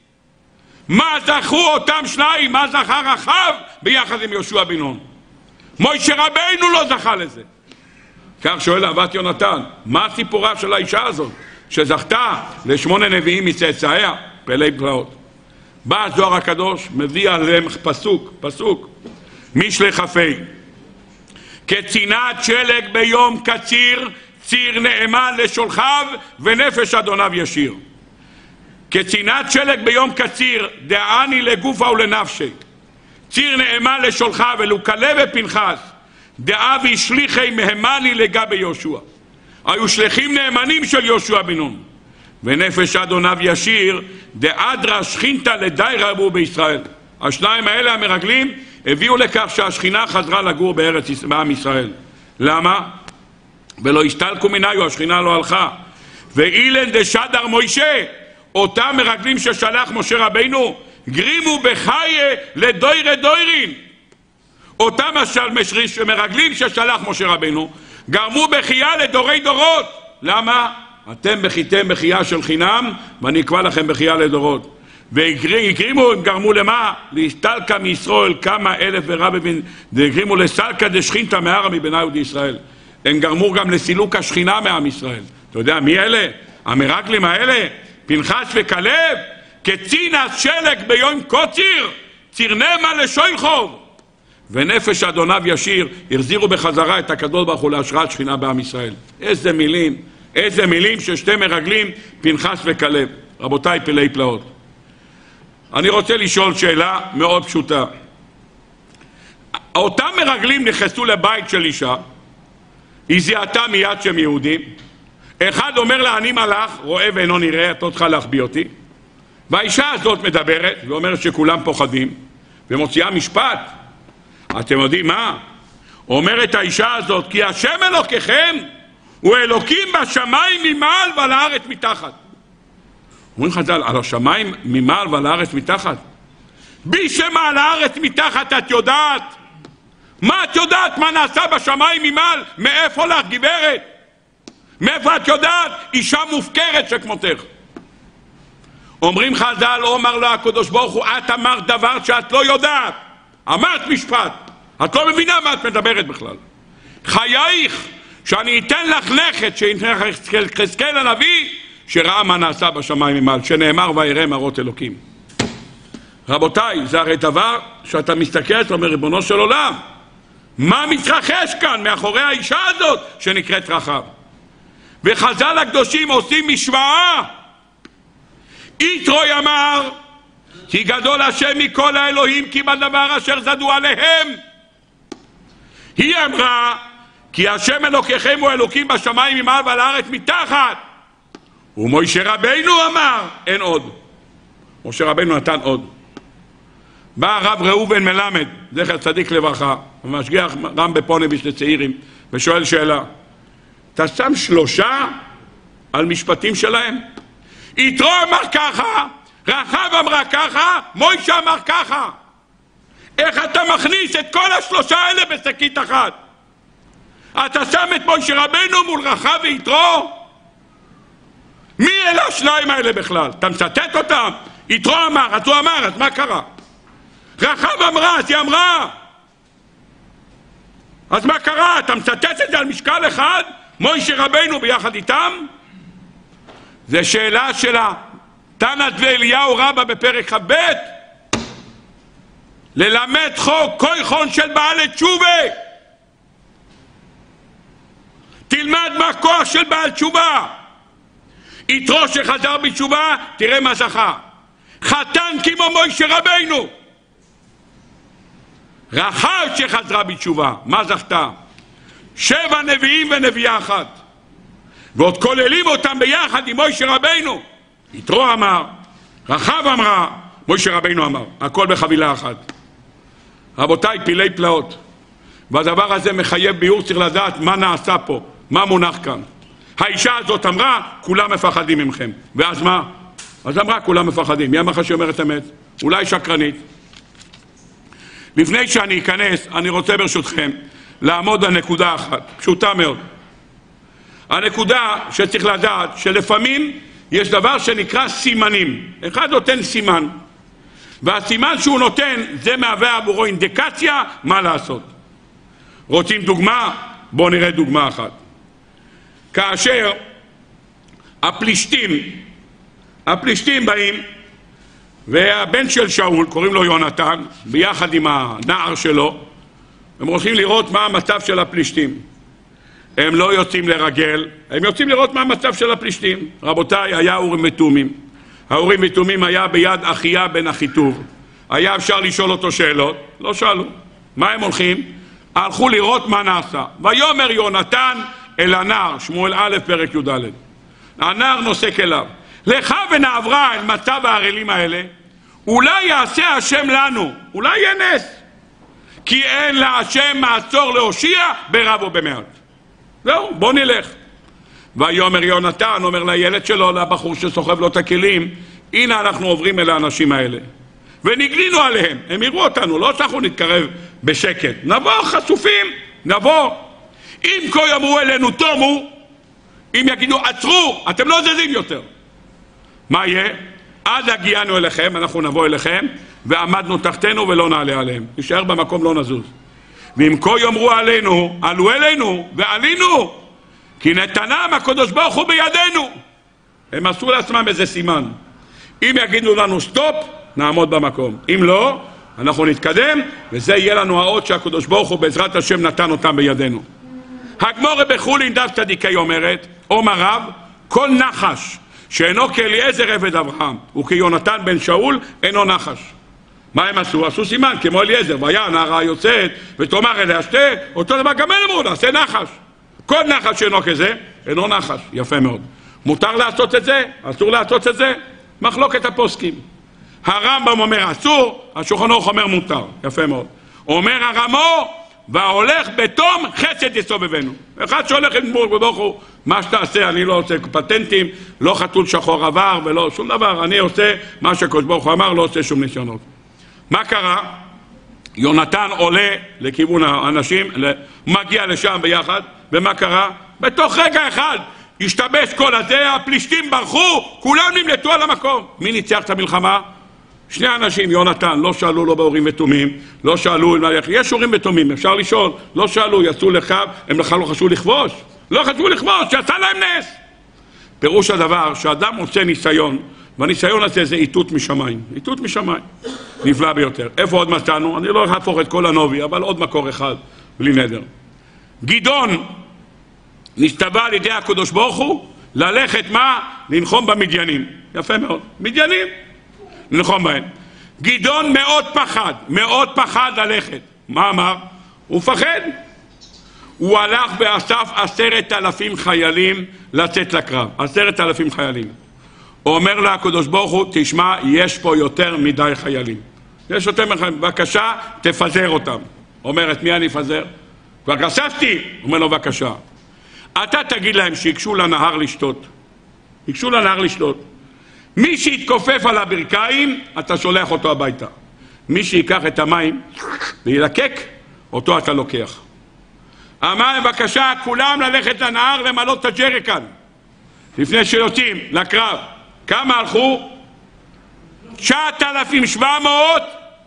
S1: מה זכו אותם שניים? מה זכה רחב ביחד עם יהושע בן נון? מוישה רבינו לא זכה לזה. כך שואל אהבת יונתן, מה סיפורה של האישה הזאת שזכתה לשמונה נביאים מצאצאיה? פלאי פלאות. בא הזוהר הקדוש, מביא עליהם פסוק, פסוק משלי כ"ה, כצינת שלג ביום קציר, ציר נאמן לשולחיו ונפש אדוניו ישיר. כצינת שלג ביום קציר, דעני לגופה ולנפשי, ציר נאמן לשולחיו, אלו כלב ופנחס, דעה והשליחי מהמני לגבי יהושע. היו שליחים נאמנים של יהושע בן נון. ונפש אדוניו ישיר, דאדרא שכינתא לדי רבו בישראל. השניים האלה המרגלים הביאו לכך שהשכינה חזרה לגור בארץ בעם ישראל. למה? ולא השתלקו מניו, השכינה לא הלכה. ואילן דשדר מוישה, אותם מרגלים ששלח משה רבינו, גרימו בחייה לדוירי דוירין. אותם מרגלים ששלח משה רבינו, גרמו בחייה לדורי דורות. למה? אתם בכיתם בחייה של חינם, ואני אקבע לכם בחייה לדורות. והגרימו, הם גרמו למה? להסתלקה מישראל כמה אלף ורבבין, והגרימו לסלקה דשכינתא מהרה מבני יהודי ישראל. הם גרמו גם לסילוק השכינה מעם ישראל. אתה יודע מי אלה? המרגלים האלה? פנחס וכלב? כצינת שלג ביום קוציר, צירנמה לשויחוב. ונפש אדוניו ישיר, החזירו בחזרה את הקדוש ברוך הוא להשראת שכינה בעם ישראל. איזה מילים, איזה מילים ששתי מרגלים, פנחס וכלב. רבותיי, פלאי פלאות. אני רוצה לשאול שאלה מאוד פשוטה. אותם מרגלים נכנסו לבית של אישה, היא זיהתה מיד שהם יהודים. אחד אומר לה, אני מלאך, רואה ואינו נראה, אתה צריכה להחביא אותי. והאישה הזאת מדברת ואומרת שכולם פוחדים, ומוציאה משפט. אתם יודעים מה? אומרת האישה הזאת, כי השם אלוקיכם הוא אלוקים בשמיים ממעל ועל הארץ מתחת. אומרים חז"ל, על השמיים ממעל ועל הארץ מתחת? בי שמעל הארץ מתחת את יודעת? מה את יודעת? מה נעשה בשמיים ממעל? מאיפה לך גברת? מאיפה את יודעת? אישה מופקרת שכמותך. אומרים חז"ל, אומר לו הקדוש ברוך הוא, את אמרת דבר שאת לא יודעת. אמרת משפט, את לא מבינה מה את מדברת בכלל. חייך שאני אתן לך נכד, שיתן לך חזקאל הנביא, שראה מה נעשה בשמיים ממעל, שנאמר וירא מראות אלוקים. רבותיי, זה הרי דבר שאתה מסתכל ואומר, ריבונו של עולם, מה מתרחש כאן מאחורי האישה הזאת שנקראת רחב? וחז"ל הקדושים עושים משוואה. יתרו אמר, כי גדול השם מכל האלוהים, כי בדבר אשר זדו עליהם. היא אמרה, כי השם אלוקיכם הוא אלוקים בשמיים ממעל ועל הארץ מתחת. ומשה רבינו אמר, אין עוד. משה רבינו נתן עוד. בא הרב ראובן מלמד, זכר צדיק לברכה, ומשגיח רם בפונביץ' לצעירים, ושואל שאלה, אתה שם שלושה על משפטים שלהם? יתרו אמר ככה, רחב אמרה ככה, מוישה אמר ככה. איך אתה מכניס את כל השלושה האלה בשקית אחת? אתה שם את מוישה רבנו מול רחב ויתרו? מי אלה השניים האלה בכלל? אתה מצטט אותם? יתרו אמר, אז הוא אמר, אז מה קרה? רחב אמרה, אז היא אמרה. אז מה קרה? אתה מצטט את זה על משקל אחד? מוישה רבנו ביחד איתם? זה שאלה שלה. תנת ואליהו רבה בפרק ח' ב' ללמד חוק כוי חון של בעל תשובה. תלמד מה כוח של בעל תשובה. יתרו שחזר בתשובה, תראה מה זכה. חתן כמו מוישה רבנו. רחב שחזרה בתשובה, מה זכתה? שבע נביאים ונביאה אחת. ועוד כוללים אותם ביחד עם מוישה רבנו. יתרו אמר, רחב אמרה, מוישה רבנו אמר, הכל בחבילה אחת. רבותיי, פילי פלאות. והדבר הזה מחייב ביור, צריך לדעת מה נעשה פה, מה מונח כאן. האישה הזאת אמרה, כולם מפחדים ממכם. ואז מה? אז אמרה, כולם מפחדים. מי אמר לך שהיא אומרת אמת? אולי שקרנית. לפני שאני אכנס, אני רוצה ברשותכם לעמוד על נקודה אחת, פשוטה מאוד. הנקודה שצריך לדעת שלפעמים יש דבר שנקרא סימנים. אחד נותן סימן, והסימן שהוא נותן זה מהווה עבורו אינדיקציה מה לעשות. רוצים דוגמה? בואו נראה דוגמה אחת. כאשר הפלישתים, הפלישתים באים, והבן של שאול, קוראים לו יונתן, ביחד עם הנער שלו, הם רוצים לראות מה המצב של הפלישתים. הם לא יוצאים לרגל, הם יוצאים לראות מה המצב של הפלישתים. רבותיי, היה אורים ותומים. האורים ותומים היה ביד אחיה בן אחיטוב. היה אפשר לשאול אותו שאלות, לא שאלו. מה הם הולכים? הלכו לראות מה נעשה. ויאמר יונתן אל הנער, שמואל א' פרק י"ד. הנער נוסק אליו. לך ונעברה אל מצב הערלים האלה, אולי יעשה השם לנו, אולי יהיה נס. כי אין להשם מעצור להושיע ברב או במעט. זהו, בוא נלך. ויאמר יונתן, אומר לילד שלו, לבחור שסוחב לו את הכלים, הנה אנחנו עוברים אל האנשים האלה. ונגלינו עליהם, הם יראו אותנו, לא שאנחנו נתקרב בשקט. נבוא חשופים, נבוא. אם כה יאמרו אלינו תומו, אם יגידו עצרו, אתם לא זזים יותר. מה יהיה? עד הגיענו אליכם, אנחנו נבוא אליכם, ועמדנו תחתנו ולא נעלה עליהם. נשאר במקום, לא נזוז. ואם כה יאמרו עלינו, עלו אלינו ועלינו, כי נתנם הקדוש ברוך הוא בידינו. הם עשו לעצמם איזה סימן. אם יגידו לנו סטופ, נעמוד במקום. אם לא, אנחנו נתקדם, וזה יהיה לנו האות שהקדוש ברוך הוא בעזרת השם נתן אותם בידינו. הגמורה בחולין דף צדיקי אומרת, אומר רב, כל נחש שאינו כאליעזר עבד אברהם וכיונתן בן שאול אינו נחש. מה הם עשו? עשו סימן כמו אליעזר, והיה נערה יוצאת ותאמר אליה שתה, אותו דבר גם הם אמרו, נעשה נחש. כל נחש שאינו כזה אינו נחש. יפה מאוד. מותר לעשות את זה? אסור לעשות את זה? מחלוקת הפוסקים. הרמב"ם אומר אסור, השולחן ערוך אומר מותר. יפה מאוד. אומר הרמו, וההולך בתום חסד יסובבנו. אחד שהולך עם ברוך הוא, מה שתעשה, אני לא עושה פטנטים, לא חתול שחור עבר ולא שום דבר, אני עושה מה שהקדוש ברוך הוא אמר, לא עושה שום ניסיונות. מה קרה? יונתן עולה לכיוון האנשים, מגיע לשם ביחד, ומה קרה? בתוך רגע אחד השתבש כל הזה, הפלישתים ברחו, כולם נמלטו על המקום. מי ניצח את המלחמה? שני אנשים, יונתן, לא שאלו לו באורים ותומים, לא שאלו, יש אורים ותומים, אפשר לשאול, לא שאלו, יצאו לקו, הם בכלל לא חשבו לכבוש, לא חשבו לכבוש, שעשה להם נס. פירוש הדבר שאדם עושה ניסיון, והניסיון הזה זה איתות משמיים, איתות משמיים, נפלא ביותר. איפה עוד מצאנו? אני לא הולך להפוך את כל הנובי, אבל עוד מקור אחד, בלי נדר. גדעון נשתבע על ידי הקדוש ברוך הוא, ללכת מה? לנחום במדיינים. יפה מאוד, מדיינים. לנחום בהם. גדעון מאוד פחד, מאוד פחד ללכת. מה אמר? הוא פחד. הוא הלך ואסף עשרת אלפים חיילים לצאת לקרב. עשרת אלפים חיילים. הוא אומר לה הקדוש ברוך הוא, תשמע, יש פה יותר מדי חיילים. יש יותר מדי חיילים. בבקשה, תפזר אותם. אומרת, מי אני אפזר? כבר כספתי. אומר לו, בבקשה. אתה תגיד להם שיקשו לנהר לשתות. יקשו לנהר לשתות. מי שיתכופף על הברכיים, אתה שולח אותו הביתה. מי שיקח את המים וילקק, אותו אתה לוקח. אמר בבקשה כולם ללכת לנהר למלות את הג'ריקן לפני שיוצאים לקרב. כמה הלכו? תשעת אלפים שבע מאות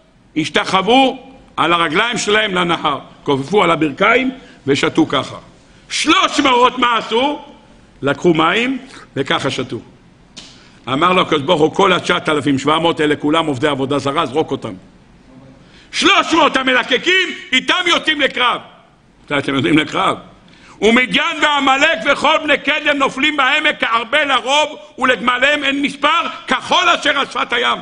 S1: השתחוו על הרגליים שלהם לנהר, כופפו על הברכיים ושתו ככה. שלוש מאות מה עשו? לקחו מים וככה שתו. אמר לו הקדוש ברוך הוא, כל ה-תשעת אלפים שבע מאות אלה כולם עובדי עבודה זרה, זרוק אותם. שלוש מאות המלקקים איתם יוצאים לקרב. אתם יודעים לקרב? ומדיין ועמלק וכל בני קדם נופלים בעמק כהרבה לרוב, ולגמליהם אין מספר כחול אשר על שפת הים.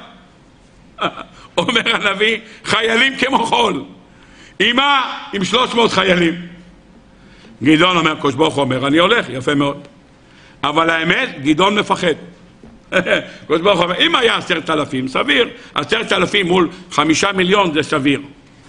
S1: אומר הנביא, חיילים כמו חול. אימה עם שלוש מאות חיילים. גדעון אומר, הקדוש ברוך הוא אומר, אני הולך, יפה מאוד. אבל האמת, גדעון מפחד. הקדוש ברוך הוא אומר, אם היה עשרת אלפים, סביר. עשרת אלפים מול חמישה מיליון זה סביר.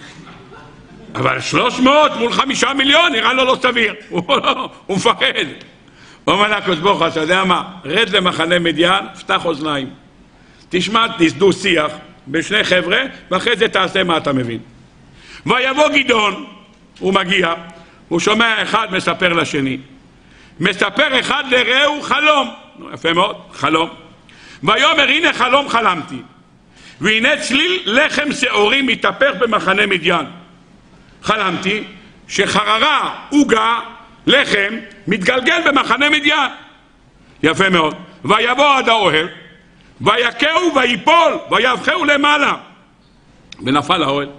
S1: אבל שלוש מאות מול חמישה מיליון נראה לו לא סביר. הוא, לא, הוא מפחד. הוא אומר לקדוש ברוך הוא, אתה יודע מה? רד למחנה מדיין, פתח אוזניים. תשמע, תסדו שיח בשני חבר'ה, ואחרי זה תעשה מה אתה מבין. ויבוא גדעון, הוא מגיע, הוא שומע אחד מספר לשני. מספר אחד לרעהו חלום. יפה מאוד, חלום. ויאמר, הנה חלום חלמתי. והנה צליל לחם שעורים מתהפך במחנה מדיין. חלמתי שחררה, עוגה, לחם, מתגלגל במחנה מדיין. יפה מאוד. ויבוא עד האוהל, ויקהו ויפול, ויבחהו למעלה. ונפל האוהל.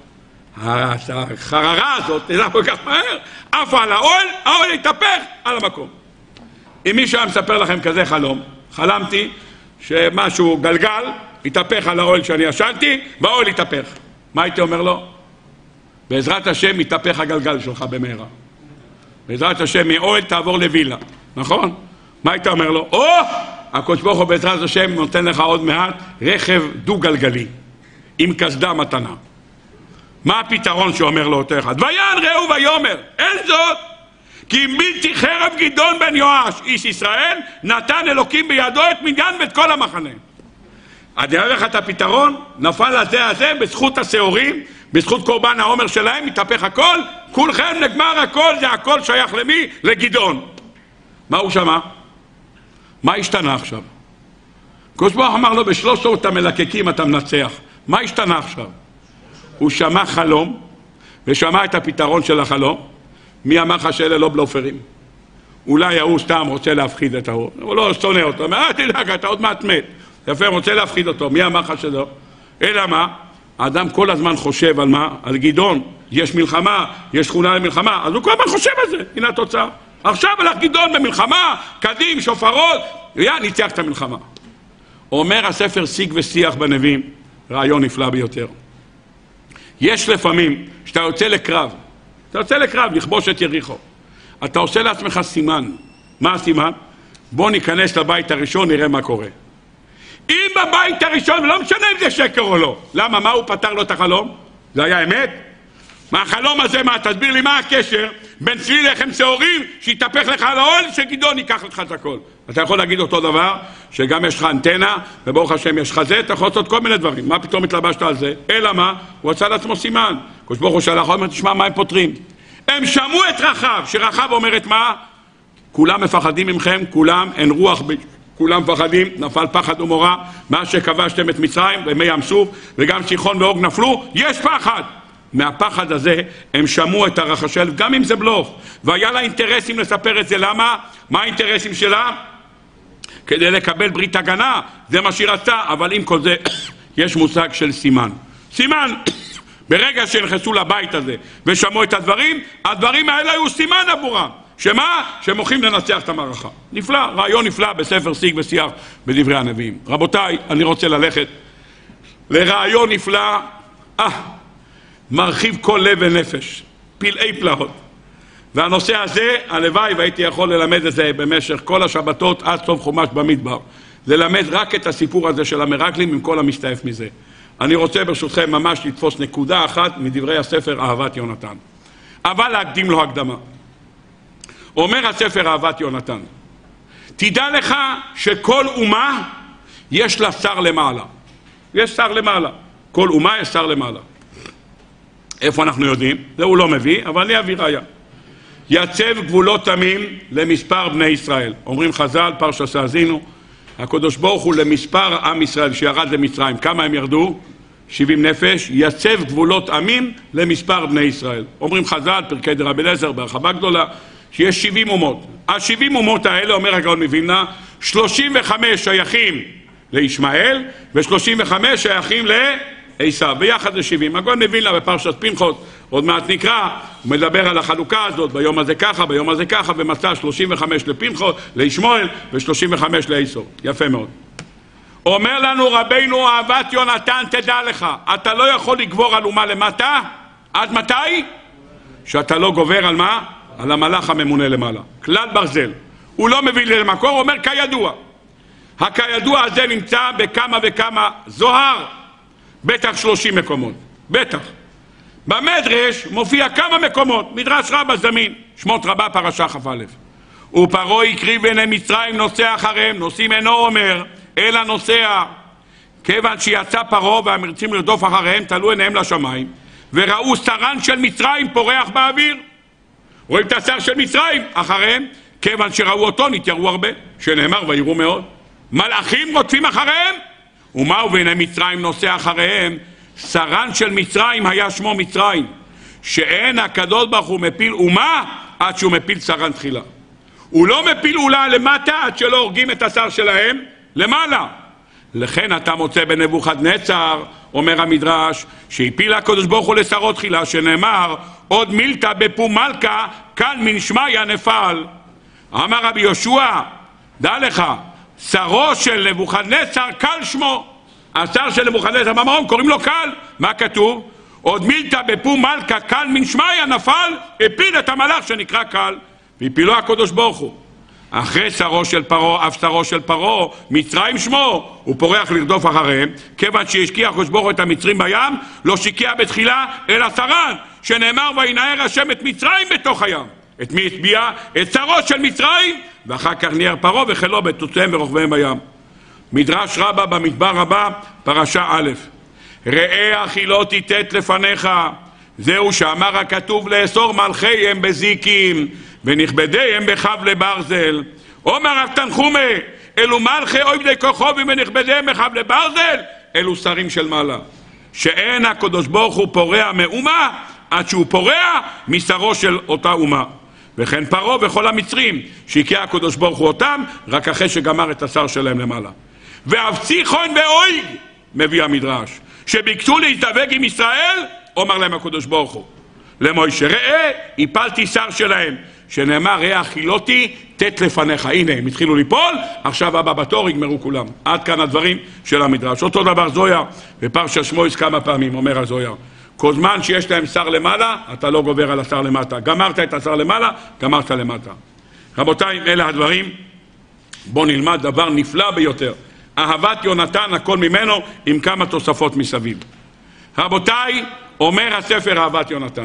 S1: החררה הזאת, תדע כל כך מהר, עפה על האוהל, האוהל התהפך על המקום. אם מישהו היה מספר לכם כזה חלום, חלמתי שמשהו גלגל, התהפך על האוהל שאני ישנתי, והאוהל התהפך. מה הייתי אומר לו? בעזרת השם יתהפך הגלגל שלך במהרה. בעזרת השם מאוהל תעבור לווילה, נכון? מה היית אומר לו? או! הקדוש ברוך הוא בעזרת השם נותן לך עוד מעט רכב דו-גלגלי, עם קסדה מתנה. מה הפתרון שאומר לו אותו אחד? ויען ראו ויאמר, אין זאת, כי אם בלתי חרב גדעון בן יואש, איש ישראל, נתן אלוקים בידו את מדיין ואת כל המחנה. אני אראה לך את הפתרון, נפל הזה הזה, בזכות השעורים, בזכות קורבן העומר שלהם, מתהפך הכל, כולכם נגמר הכל, זה הכל שייך למי? לגדעון. מה הוא שמע? מה השתנה עכשיו? הקדוש ברוך הוא אמר לו, בשלוש שעות המלקקים אתה מנצח. מה השתנה עכשיו? הוא שמע חלום, ושמע את הפתרון של החלום. מי אמר לך שאלה לא בלופרים? אולי הוא סתם רוצה להפחיד את ההוא. הוא לא שונא אותו. אומר, אה, תדאג, אתה עוד מעט מת. יפה, רוצה להפחיד אותו. מי אמר לך שלא? אלא מה? האדם כל הזמן חושב על מה? על גדעון. יש מלחמה, יש שכונה למלחמה. אז הוא כל הזמן חושב על זה. הנה התוצאה. עכשיו הלך גדעון במלחמה, קדים, שופרות. יא, ניצח את המלחמה. אומר הספר שיג ושיח בנביאים, רעיון נפלא ביותר. יש לפעמים שאתה יוצא לקרב, אתה יוצא לקרב, לכבוש את יריחו. אתה עושה לעצמך סימן. מה הסימן? בוא ניכנס לבית הראשון, נראה מה קורה. אם בבית הראשון, ולא משנה אם זה שקר או לא. למה? מה הוא פתר לו את החלום? זה היה אמת? מה החלום הזה? מה? תסביר לי מה הקשר בין צליל לחם שעורים שיתהפך לך על האוהל, שגדעון ייקח לך את הכל. אתה יכול להגיד אותו דבר, שגם יש לך אנטנה, וברוך השם יש לך זה, אתה יכול לעשות כל מיני דברים. מה פתאום התלבשת על זה? אלא מה? הוא עשה לעצמו סימן. הקדוש ברוך הוא שלח, הוא אומר, תשמע מה הם פותרים. הם שמעו את רחב, שרחב אומרת מה? כולם מפחדים ממכם, כולם אין רוח, כולם מפחדים, נפל פחד ומורא, מה שכבשתם את מצרים ומי ים סוף, וגם שיחון ואוג נפלו, יש פחד. מהפחד הזה הם שמעו את הרחשל, גם אם זה בלוף, והיה לה אינטרסים לספר את זה. למה? מה האינטרסים שלה? כדי לקבל ברית הגנה, זה מה שהיא רצתה. אבל עם כל זה יש מושג של סימן. סימן, ברגע שנכנסו לבית הזה ושמעו את הדברים, הדברים האלה היו סימן עבורם. שמה? שהם הולכים לנצח את המערכה. נפלא, רעיון נפלא בספר שיג ושיח בדברי הנביאים. רבותיי, אני רוצה ללכת לרעיון נפלא, אה, מרחיב כל לב ונפש, פלאי פלאות. והנושא הזה, הלוואי והייתי יכול ללמד את זה במשך כל השבתות עד סוף חומש במדבר. ללמד רק את הסיפור הזה של המרגלים עם כל המסתעף מזה. אני רוצה ברשותכם ממש לתפוס נקודה אחת מדברי הספר אהבת יונתן. אבל להקדים לו הקדמה. אומר הספר אהבת יונתן, תדע לך שכל אומה יש לה שר למעלה. יש שר למעלה. כל אומה יש שר למעלה. איפה אנחנו יודעים? זה הוא לא מביא, אבל אני אביא ראיה. יצב גבולות תמים למספר בני ישראל. אומרים חז"ל, פרשת האזינו, הקדוש ברוך הוא למספר עם ישראל שירד למצרים. כמה הם ירדו? שבעים נפש. יצב גבולות עמים למספר בני ישראל. אומרים חז"ל, פרקי דרבי אליעזר, בהרחבה גדולה, שיש שבעים אומות. ה-שבעים אומות האלה, אומר הגאון מווילנה, שלושים וחמש שייכים לישמעאל, ו-שלושים וחמש שייכים לעשיו, ביחד ל-שבעים. הגאון מווילנה בפרשת פנחס, עוד מעט נקרא, הוא מדבר על החלוקה הזאת, ביום הזה ככה, ביום הזה ככה, ומצא שלושים וחמש לפנחס, לישמעאל, ו-שלושים וחמש לעשיו. יפה מאוד. אומר לנו רבינו אהבת יונתן, תדע לך, אתה לא יכול לגבור על אומה למטה, עד מתי? שאתה לא גובר על מה? על המלאך הממונה למעלה. כלל ברזל. הוא לא מביא למקור, הוא אומר כידוע. הכידוע הזה נמצא בכמה וכמה זוהר, בטח שלושים מקומות. בטח. במדרש מופיע כמה מקומות, מדרש רבה זמין, שמות רבה פרשה כ"א. ופרעה הקריב עיני מצרים נוסע אחריהם, נוסעים אינו אומר, אלא נוסע. כיוון שיצא פרעה והמרצים לרדוף אחריהם, תלו עיניהם לשמיים, וראו שרן של מצרים פורח באוויר. רואים את השר של מצרים אחריהם, כיוון שראו אותו נתייראו הרבה, שנאמר ויראו מאוד. מלאכים רודפים אחריהם, ומהו בעיני מצרים נוסע אחריהם? שרן של מצרים היה שמו מצרים, שאין הקדוש ברוך הוא מפיל אומה עד שהוא מפיל שרן תחילה. הוא לא מפיל אולה למטה עד שלא הורגים את השר שלהם למעלה. לכן אתה מוצא בנבוכדנצר, אומר המדרש, שהפיל הקדוש ברוך הוא לשרו תחילה, שנאמר עוד מילתא בפום מלכה קל מן שמיא נפל. אמר רבי יהושע, דע לך, שרו של נבוכדנצר קל שמו. השר של נבוכדנצר במרום קוראים לו קל. מה כתוב? עוד מילתא בפום מלכה קל מן שמיא נפל, הפיל את המלאך שנקרא קל, והפילו הקדוש ברוך הוא. אחרי שרו של פרעה, אף שרו של פרעה, מצרים שמו, הוא פורח לרדוף אחריהם, כיוון שהשקיע הקדוש ברוך הוא את המצרים בים, לא שקיע בתחילה אלא שרן, שנאמר וינער השם את מצרים בתוך הים. את מי הצביע? את שרו של מצרים, ואחר כך ניער פרעה וחילו בתותיהם ורוכביהם בים. מדרש רבה במדבר רבה, פרשה א', ראה אכילות תיתת לפניך, זהו שאמר הכתוב לאסור מלכיהם בזיקים ונכבדיהם בחבלי ברזל. אומר רב תנחומי, אלו מלכי אויבי כוכבים ונכבדיהם בחבלי ברזל, אלו שרים של מעלה, שאין הקדוש ברוך הוא פורע מאומה עד שהוא פורע משרו של אותה אומה. וכן פרעה וכל המצרים שהקיע הקדוש ברוך הוא אותם רק אחרי שגמר את השר שלהם למעלה. ואף סיחון ואויג, מביא המדרש, שביקשו להזדווג עם ישראל, אומר להם הקדוש ברוך הוא למוישה, ראה הפלתי שר שלהם, שנאמר ראה אכילותי תת לפניך. הנה הם התחילו ליפול, עכשיו הבא בתור יגמרו כולם. עד כאן הדברים של המדרש. אותו דבר זויה בפרשת שמואל כמה פעמים אומר הזויה, כל זמן שיש להם שר למעלה אתה לא גובר על השר למטה. גמרת את השר למעלה, גמרת למטה. רבותיי, אלה הדברים. בואו נלמד דבר נפלא ביותר, אהבת יונתן, הכל ממנו עם כמה תוספות מסביב. רבותיי, אומר הספר אהבת יונתן,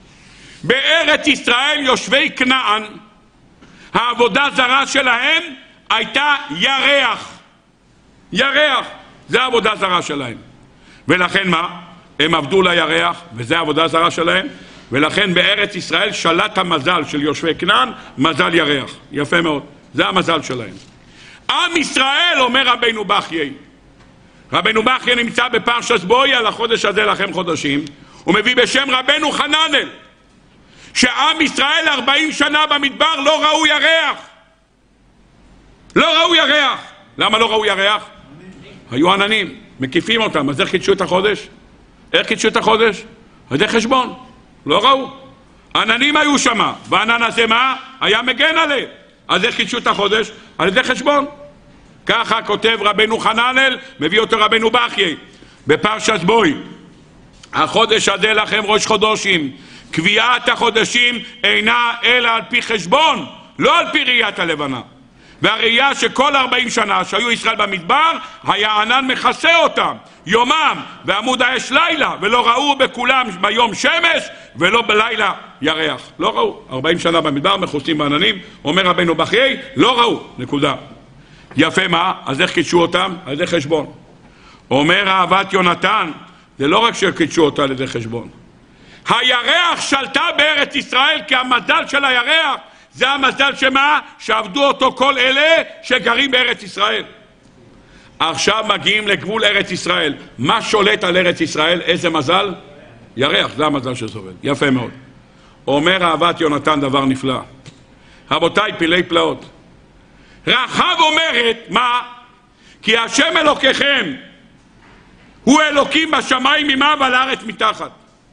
S1: בארץ ישראל יושבי כנען, העבודה זרה שלהם הייתה ירח. ירח, זה העבודה זרה שלהם. ולכן מה? הם עבדו לירח, וזה העבודה זרה שלהם, ולכן בארץ ישראל שלט המזל של יושבי כנען, מזל ירח. יפה מאוד, זה המזל שלהם. עם ישראל, אומר רבינו בחיי, רבינו בחיי נמצא בפרשת בוי, על החודש הזה לכם חודשים, הוא מביא בשם רבנו חננאל, שעם ישראל ארבעים שנה במדבר לא ראו ירח. לא ראו ירח. למה לא ראו ירח? היו עננים, מקיפים אותם. אז איך קידשו את החודש? איך קידשו את החודש? על ידי חשבון. לא ראו. עננים היו שמה, והענן הזה מה? היה מגן עליהם. אז איך קידשו את החודש? על ידי חשבון. ככה כותב רבנו חננאל, מביא אותו רבנו בחיי בפרשת בוי, החודש הזה לכם ראש חודשים, קביעת החודשים אינה אלא על פי חשבון, לא על פי ראיית הלבנה. והראייה שכל ארבעים שנה שהיו ישראל במדבר, היה ענן מכסה אותם יומם, ועמוד האש לילה, ולא ראו בכולם ביום שמש ולא בלילה ירח. לא ראו. ארבעים שנה במדבר מכוסים בעננים, אומר רבנו בחיי, לא ראו. נקודה. יפה, מה? אז איך קידשו אותם? על ידי חשבון. אומר אהבת יונתן, זה לא רק שקידשו אותה על ידי חשבון. הירח שלטה בארץ ישראל, כי המזל של הירח זה המזל שמה? שעבדו אותו כל אלה שגרים בארץ ישראל. עכשיו מגיעים לגבול ארץ ישראל. מה שולט על ארץ ישראל? איזה מזל? ירח, זה המזל שסובל. יפה מאוד. אומר אהבת יונתן דבר נפלא. רבותיי, פילי פלאות. רחב אומרת, מה? כי השם אלוקיכם הוא אלוקים בשמיים ממעל ועל הארץ מתחת.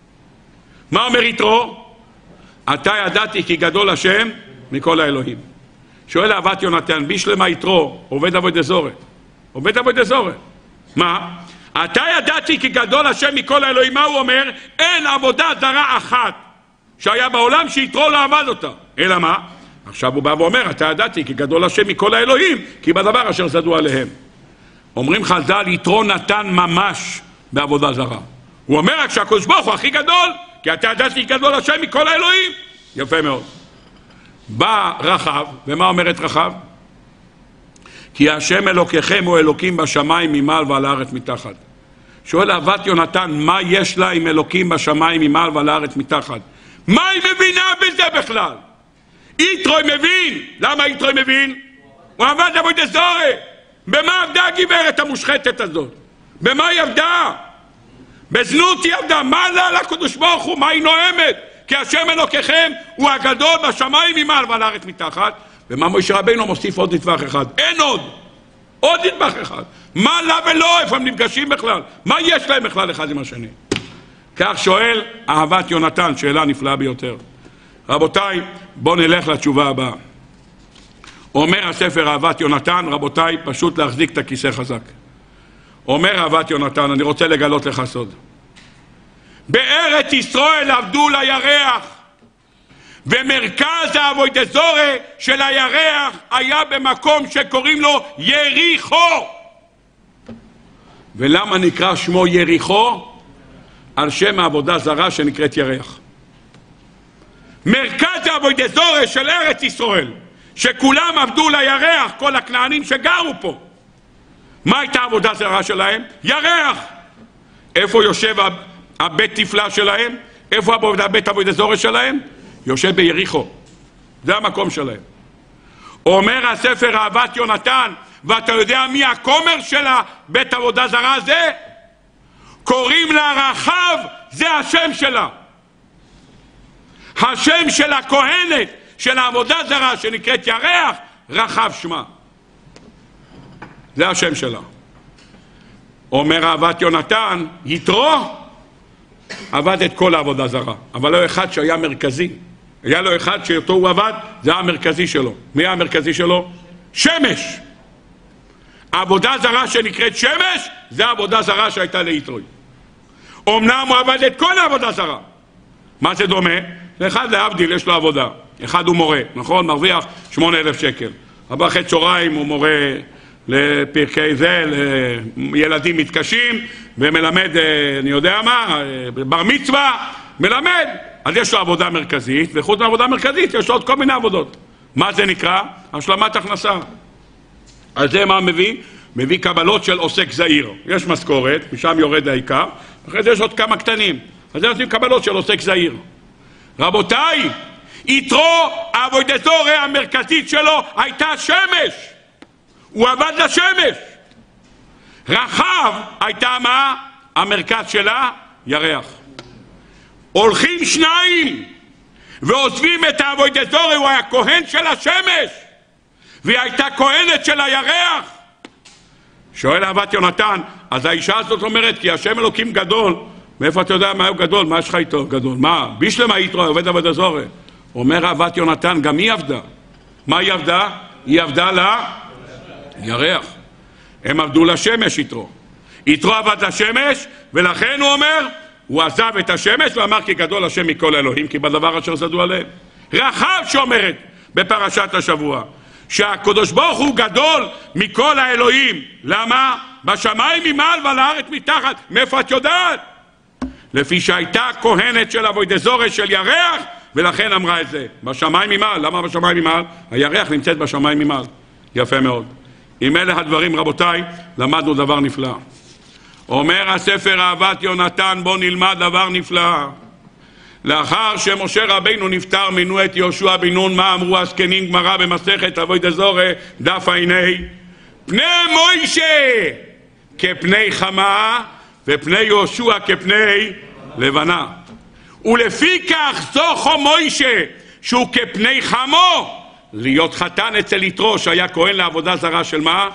S1: מה אומר יתרו? אתה ידעתי כי גדול השם מכל האלוהים. שואל אהבת יונתן, בישלמה יתרו, עובד עבודה זרה. עובד עבודה זרה. מה? אתה ידעתי כי גדול השם מכל האלוהים. מה הוא אומר? אין עבודה זרה אחת שהיה בעולם שיתרו לא עבד אותה. אלא מה? עכשיו הוא בא ואומר, אתה ידעתי כי גדול השם מכל האלוהים, כי בדבר אשר זדו עליהם. אומרים חז"ל, יתרו נתן ממש בעבודה זרה. הוא אומר רק שהקדוש ברוך הוא הכי גדול, כי אתה ידעתי כי גדול השם מכל האלוהים. יפה מאוד. בא רחב, ומה אומרת רחב? כי השם אלוקיכם הוא אלוקים בשמיים ממעל ועל הארץ מתחת. שואל אהבת יונתן, מה יש לה עם אלוקים בשמיים ממעל ועל הארץ מתחת? מה היא מבינה בזה בכלל? יתרוי מבין. למה יתרוי מבין? הוא עבד עבודה זרה. במה עבדה הגברת המושחתת הזאת? במה היא עבדה? בזנות היא עבדה. מה לה לקדוש ברוך הוא? מה היא נואמת? כי השם אלוקיכם הוא הגדול בשמיים ממעל ועל הארץ מתחת. ומה משה רבינו מוסיף עוד נדבך אחד? אין עוד. עוד נדבך אחד. מה לה ולא? איפה הם נפגשים בכלל? מה יש להם בכלל אחד עם השני? כך שואל אהבת יונתן, שאלה נפלאה ביותר. רבותיי, בואו נלך לתשובה הבאה. אומר הספר אהבת יונתן, רבותיי, פשוט להחזיק את הכיסא חזק. אומר אהבת יונתן, אני רוצה לגלות לך סוד. בארץ ישראל עבדו לירח, ומרכז העבודה זרה של הירח היה במקום שקוראים לו יריחו. ולמה נקרא שמו יריחו? על שם העבודה זרה שנקראת ירח. מרכז העבודה זרה של ארץ ישראל, שכולם עבדו לירח, כל הכנענים שגרו פה. מה הייתה העבודה זרה שלהם? ירח. איפה יושב הבית תפלה שלהם? איפה הבית עבודה זרה שלהם? יושב ביריחו. זה המקום שלהם. אומר הספר אהבת יונתן, ואתה יודע מי הכומר של הבית עבודה זרה הזה? קוראים לה רחב, זה השם שלה. השם של הכהנת של העבודה זרה שנקראת ירח, רחב שמה. זה השם שלה. אומר אהבת יונתן, יתרו עבד את כל העבודה זרה, אבל לא אחד שהיה מרכזי. היה לו אחד שאותו הוא עבד, זה המרכזי שלו. מי המרכזי שלו? שמש. העבודה זרה שנקראת שמש, זה העבודה זרה שהייתה ליתרוי. אמנם הוא עבד את כל העבודה זרה. מה זה דומה? לאחד להבדיל יש לו עבודה. אחד הוא מורה, נכון? מרוויח שמונה אלף שקל. הבא אחרי צהריים הוא מורה לפרקי זה, לילדים מתקשים, ומלמד, אני יודע מה, בר מצווה, מלמד. אז יש לו עבודה מרכזית, וחוץ מהעבודה מרכזית יש לו עוד כל מיני עבודות. מה זה נקרא? השלמת הכנסה. אז זה מה מביא? מביא קבלות של עוסק זעיר. יש משכורת, משם יורד העיקר, אחרי זה יש עוד כמה קטנים. אז זה נותנים קבלות של עוסק זעיר. רבותיי, יתרו העבודה זרה המרכזית שלו הייתה שמש. הוא עבד לשמש. רחב הייתה מה? המרכז שלה? ירח. הולכים שניים ועוזבים את העבודה זרה, הוא היה כהן של השמש והיא הייתה כהנת של הירח. שואל אהבת יונתן, אז האישה הזאת אומרת, כי השם אלוקים גדול. מאיפה אתה יודע מה הוא גדול? מה יש לך איתו גדול? מה? בישלמה יתרו עובד עבודה זרה. אומר אהבת יונתן, גם היא עבדה. מה היא עבדה? היא עבדה לירח. הם עבדו לשמש יתרו. יתרו עבד לשמש, ולכן הוא אומר, הוא עזב את השמש ואמר כי גדול השם מכל האלוהים, כי בדבר אשר זדו עליהם. רחב שאומרת בפרשת השבוע, שהקדוש ברוך הוא גדול מכל האלוהים. למה? בשמיים ממעל ועל הארץ מתחת. מאיפה את יודעת? לפי שהייתה כהנת של עבודה זרה של ירח, ולכן אמרה את זה. בשמיים ממעל. למה בשמיים ממעל? הירח נמצאת בשמיים ממעל. יפה מאוד. עם אלה הדברים, רבותיי, למדנו דבר נפלא. אומר הספר אהבת יונתן, בוא נלמד דבר נפלא. לאחר שמשה רבינו נפטר, מינו את יהושע בן נון. מה אמרו הזקנים? גמרא במסכת אבוידע זורע דף עיני, פני מוישה כפני חמה ופני יהושע כפני לבנה. ולפי כך זוכו מוישה שהוא כפני חמו להיות חתן אצל יתרו שהיה כהן לעבודה זרה של מה?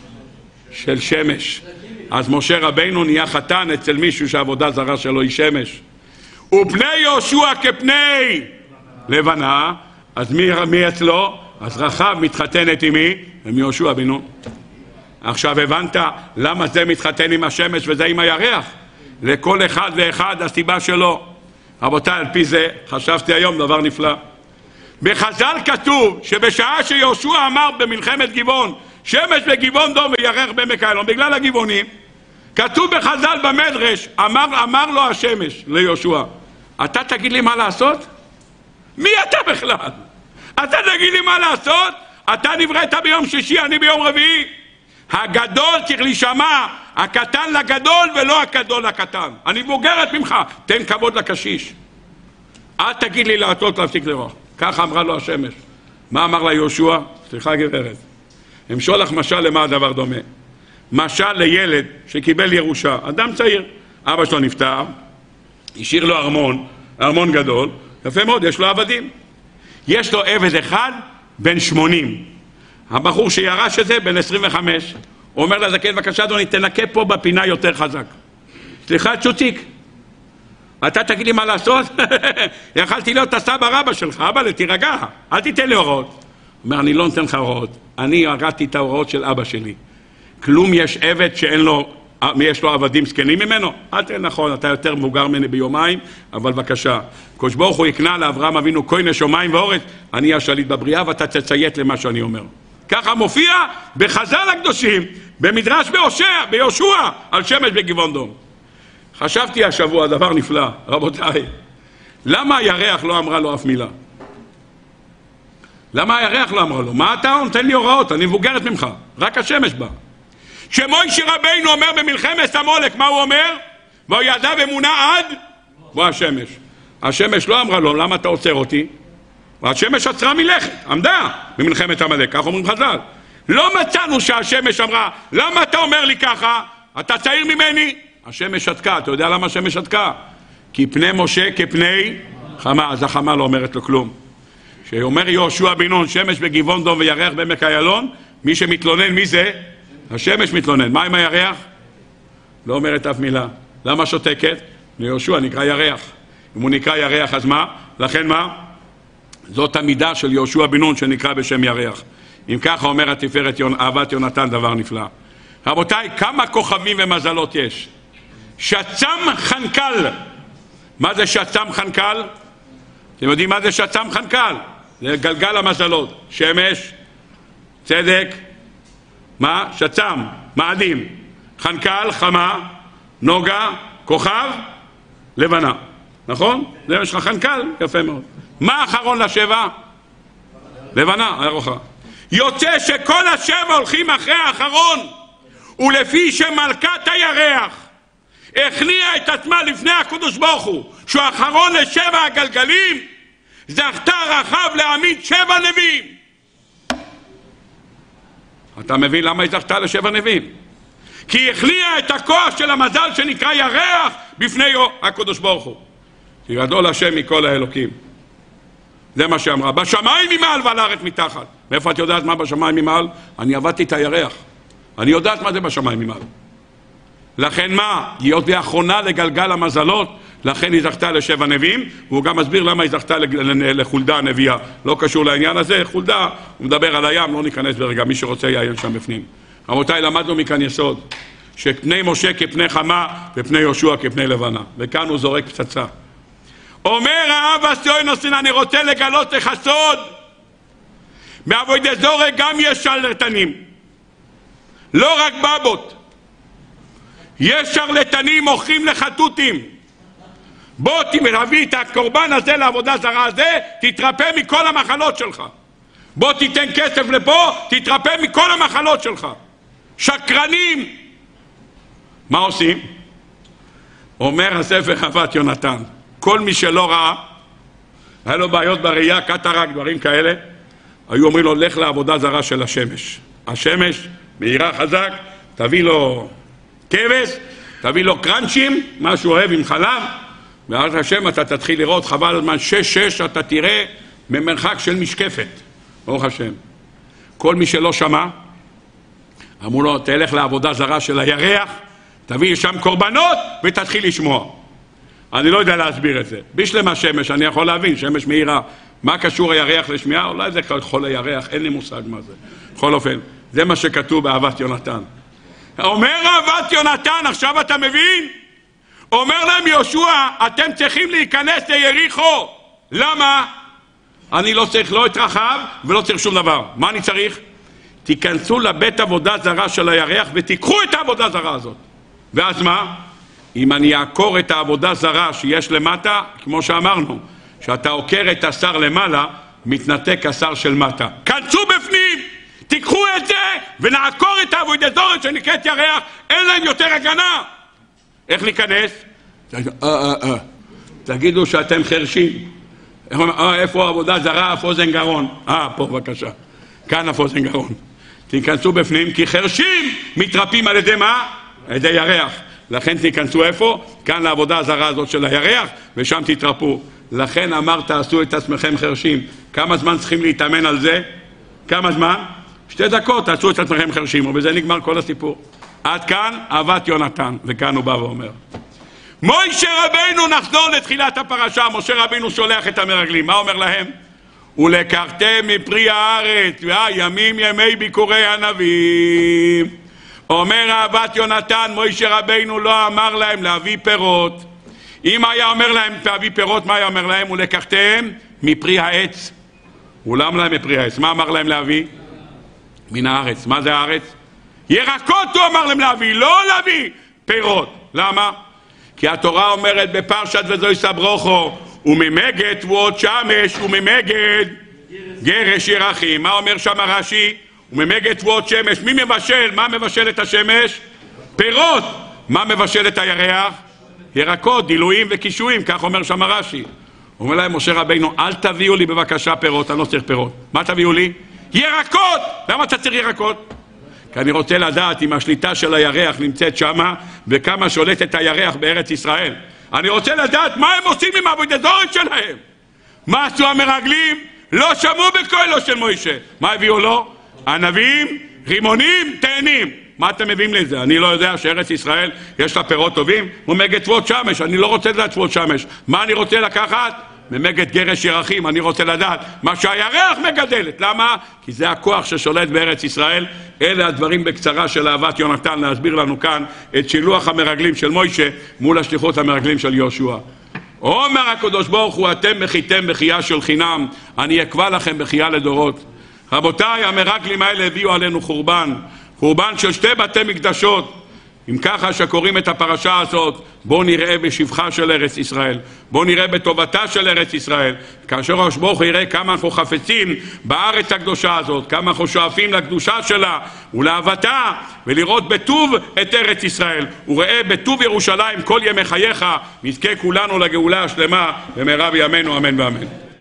S1: של שמש. אז משה רבינו נהיה חתן אצל מישהו שהעבודה זרה שלו היא שמש. ופני יהושע כפני לבנה. אז מי, מי אצלו? אז רחב מתחתנת עם מי? עם יהושע בן נון. עכשיו הבנת למה זה מתחתן עם השמש וזה עם הירח? לכל אחד ואחד הסיבה שלו. רבותיי, על פי זה חשבתי היום דבר נפלא. בחז"ל כתוב שבשעה שיהושע אמר במלחמת גבעון שמש בגבעון דום וירח בעמק איילון בגלל הגבעונים, כתוב בחז"ל במדרש, אמר, אמר לו השמש ליהושע, אתה תגיד לי מה לעשות? מי אתה בכלל? אתה תגיד לי מה לעשות? אתה נבראת ביום שישי, אני ביום רביעי. הגדול צריך להישמע, הקטן לגדול ולא הגדול לקטן. אני בוגרת ממך, תן כבוד לקשיש. אל תגיד לי לעשות להפסיק לרוח. ככה אמרה לו השמש. מה אמר לה יהושע? סליחה גברת, אמשול לך משל למה הדבר דומה. משל לילד שקיבל ירושה, אדם צעיר, אבא שלו נפטר, השאיר לו ארמון, ארמון גדול, יפה מאוד, יש לו עבדים. יש לו עבד אחד בן שמונים. הבחור שירש את זה בן עשרים וחמש. הוא אומר לזקן, בבקשה אדוני, תנקה פה בפינה יותר חזק. סליחה צ'וציק, אתה תגיד לי מה לעשות? יכלתי להיות הסבא רבא שלך, אבא תירגע, אל תיתן לי הוראות. הוא אומר, אני לא נותן לך הוראות, אני ירדתי את ההוראות של אבא שלי. כלום יש עבד שאין לו, יש לו עבדים זקנים ממנו? אל תהיה נכון, אתה יותר מבוגר ממני ביומיים, אבל בבקשה. הקדוש ברוך הוא יקנה לאברהם אבינו כהן שמיים ואורץ, אני השליט בבריאה ואתה תציית למה שאני אומר. ככה מופיע בחז"ל הקדושים, במדרש בהושע, ביהושע, על שמש בגבעון דום. חשבתי השבוע דבר נפלא, רבותיי, למה הירח לא אמרה לו אף מילה? למה הירח לא אמרה לו? מה אתה נותן לי הוראות? אני מבוגרת ממך, רק השמש בא. שמוישה רבינו אומר במלחמת עמלק, מה הוא אומר? וידע אמונה עד בוא השמש. השמש לא אמרה לו, למה אתה עוצר אותי? והשמש עצרה מלכת, עמדה במלחמת עמלק, כך אומרים חז"ל. לא מצאנו שהשמש אמרה, למה אתה אומר לי ככה? אתה צעיר ממני? השמש שתקה, אתה יודע למה השמש שתקה? כי פני משה כפני חמה, אז החמה לא אומרת לו כלום. שאומר יהושע בן נון, שמש בגבעון דום וירח בעמק איילון, מי שמתלונן, מי זה? השמש מתלונן. מה עם הירח? לא אומרת אף מילה. למה שותקת? ליהושע נקרא ירח. אם הוא נקרא ירח, אז מה? לכן מה? זאת המידה של יהושע בן נון שנקרא בשם ירח. אם ככה אומר התפארת יונ... אהבת יונתן, דבר נפלא. רבותיי, כמה כוכבים ומזלות יש? שצם חנקל. מה זה שצם חנקל? אתם יודעים מה זה שצם חנקל? זה גלגל המזלות. שמש, צדק, מה? שצם, מאדים. חנקל, חמה, נוגה, כוכב, לבנה. נכון? זה יש לך חנקל, יפה מאוד. מה האחרון לשבע? לבנה, ארוחה. יוצא שכל השבע הולכים אחרי האחרון, ולפי שמלכת הירח הכניעה את עצמה לפני הקדוש ברוך הוא, שהוא האחרון לשבע הגלגלים, זכתה רחב להעמיד שבע נביאים. אתה מבין למה היא זכתה לשבע נביאים? כי היא הכניעה את הכוח של המזל שנקרא ירח בפני הקדוש ברוך הוא. כי גדול השם מכל האלוקים. זה מה שאמרה, בשמיים ממעל ועל הארץ מתחת. מאיפה את יודעת מה בשמיים ממעל? אני עבדתי את הירח, אני יודעת מה זה בשמיים ממעל. לכן מה? היא עוד האחרונה לגלגל המזלות, לכן היא זכתה לשבע נביאים, והוא גם מסביר למה היא זכתה לחולדה הנביאה. לא קשור לעניין הזה, חולדה, הוא מדבר על הים, לא ניכנס ברגע, מי שרוצה יעיין שם בפנים. רבותיי, למדנו מכאן יסוד, שפני משה כפני חמה ופני יהושע כפני לבנה, וכאן הוא זורק פצצה. אומר האב הסיונוסין, אני רוצה לגלות לך סוד, בעבודת זורע גם יש שרלטנים, לא רק בבות. יש שרלטנים מוכרים לחטוטים. בוא תביא את הקורבן הזה לעבודה זרה הזה, תתרפא מכל המחלות שלך. בוא תיתן כסף לפה, תתרפא מכל המחלות שלך. שקרנים. מה עושים? אומר הספר חוות יונתן, כל מי שלא ראה, היה לו בעיות בראייה, קטרק, דברים כאלה, היו אומרים לו, לך לעבודה זרה של השמש. השמש מהירה חזק, תביא לו כבש, תביא לו קרנצ'ים, מה שהוא אוהב עם חלב, ואז השם אתה תתחיל לראות, חבל הזמן, שש שש אתה תראה ממרחק של משקפת. ברוך השם. כל מי שלא שמע, אמרו לו, תלך לעבודה זרה של הירח, תביא שם קורבנות ותתחיל לשמוע. אני לא יודע להסביר את זה. בשלם השמש, אני יכול להבין, שמש מהירה. מה קשור הירח לשמיעה? אולי זה חול הירח, אין לי מושג מה זה. בכל אופן, זה מה שכתוב באהבת יונתן. אומר אהבת יונתן, עכשיו אתה מבין? אומר להם יהושע, אתם צריכים להיכנס ליריחו. למה? אני לא צריך לא את רחב ולא צריך שום דבר. מה אני צריך? תיכנסו לבית עבודה זרה של הירח ותיקחו את העבודה זרה הזאת. ואז מה? אם אני אעקור את העבודה זרה שיש למטה, כמו שאמרנו, שאתה עוקר את השר למעלה, מתנתק השר של מטה. כנסו בפנים, תיקחו את זה ונעקור את העבודה זרה שנקראת ירח, אין להם יותר הגנה. איך להיכנס? אה, אה, אה. תגידו שאתם חרשים. איפה העבודה זרה? אף אוזן גרון. אה, פה בבקשה. כאן אף אוזן גרון. תיכנסו בפנים, כי חרשים מתרפים על ידי מה? על ידי ירח. לכן תיכנסו איפה? כאן לעבודה הזרה הזאת של הירח, ושם תתרפו. לכן אמרת, תעשו את עצמכם חרשים. כמה זמן צריכים להתאמן על זה? כמה זמן? שתי דקות, תעשו את עצמכם חרשים, ובזה נגמר כל הסיפור. עד כאן אהבת יונתן, וכאן הוא בא ואומר. מוישה רבינו, נחזור לתחילת הפרשה, משה רבינו שולח את המרגלים, מה אומר להם? ולקחתם מפרי הארץ, והימים ימי ביקורי הנביאים. אומר אהבת יונתן, מוישה רבינו לא אמר להם להביא פירות. אם היה אומר להם להביא פירות, מה היה אומר להם? ולקחתם מפרי העץ. הוא לא אמר להם מפרי העץ, מה אמר להם להביא? מן הארץ. מה זה הארץ? ירקות הוא אמר להם להביא, לא להביא פירות. למה? כי התורה אומרת בפרשת וזוהי סברוכו, וממגד תבואות שמש, וממגד גרש ירחים. מה אומר שם רש"י? וממגד תבואות שמש. מי מבשל? מה מבשל את השמש? פירות. מה מבשל את הירח? ירקות, דילויים וקישואים, כך אומר שם רש"י. אומר להם משה רבינו, אל תביאו לי בבקשה פירות, אני לא צריך פירות. מה תביאו לי? ירקות! למה אתה צריך ירקות? כי אני רוצה לדעת אם השליטה של הירח נמצאת שמה, וכמה שולטת הירח בארץ ישראל. אני רוצה לדעת מה הם עושים עם העבודות שלהם. מה עשו המרגלים? לא שמעו בקולו של מוישה. מה הביאו לו? ענבים, רימונים, תאנים. מה אתם מביאים לזה? אני לא יודע שארץ ישראל יש לה פירות טובים. ממגד תבואות שמש, אני לא רוצה לדעת תבואות שמש. מה אני רוצה לקחת? ממגד גרש ירחים, אני רוצה לדעת מה שהירח מגדלת. למה? כי זה הכוח ששולט בארץ ישראל. אלה הדברים בקצרה של אהבת יונתן להסביר לנו כאן את שילוח המרגלים של מוישה מול השליחות המרגלים של יהושע. אומר הקדוש ברוך הוא, אתם מחיתם בחייה של חינם, אני אקבע לכם בחייה לדורות. רבותיי, המרגלים האלה הביאו עלינו חורבן, חורבן של שתי בתי מקדשות. אם ככה שקוראים את הפרשה הזאת, בואו נראה בשבחה של ארץ ישראל, בואו נראה בטובתה של ארץ ישראל, כאשר ראש ברוך הוא יראה כמה אנחנו חפצים בארץ הקדושה הזאת, כמה אנחנו שואפים לקדושה שלה ולאהבתה, ולראות בטוב את ארץ ישראל, וראה בטוב ירושלים כל ימי חייך, נזכה כולנו לגאולה השלמה במהרה בימינו, אמן ואמן.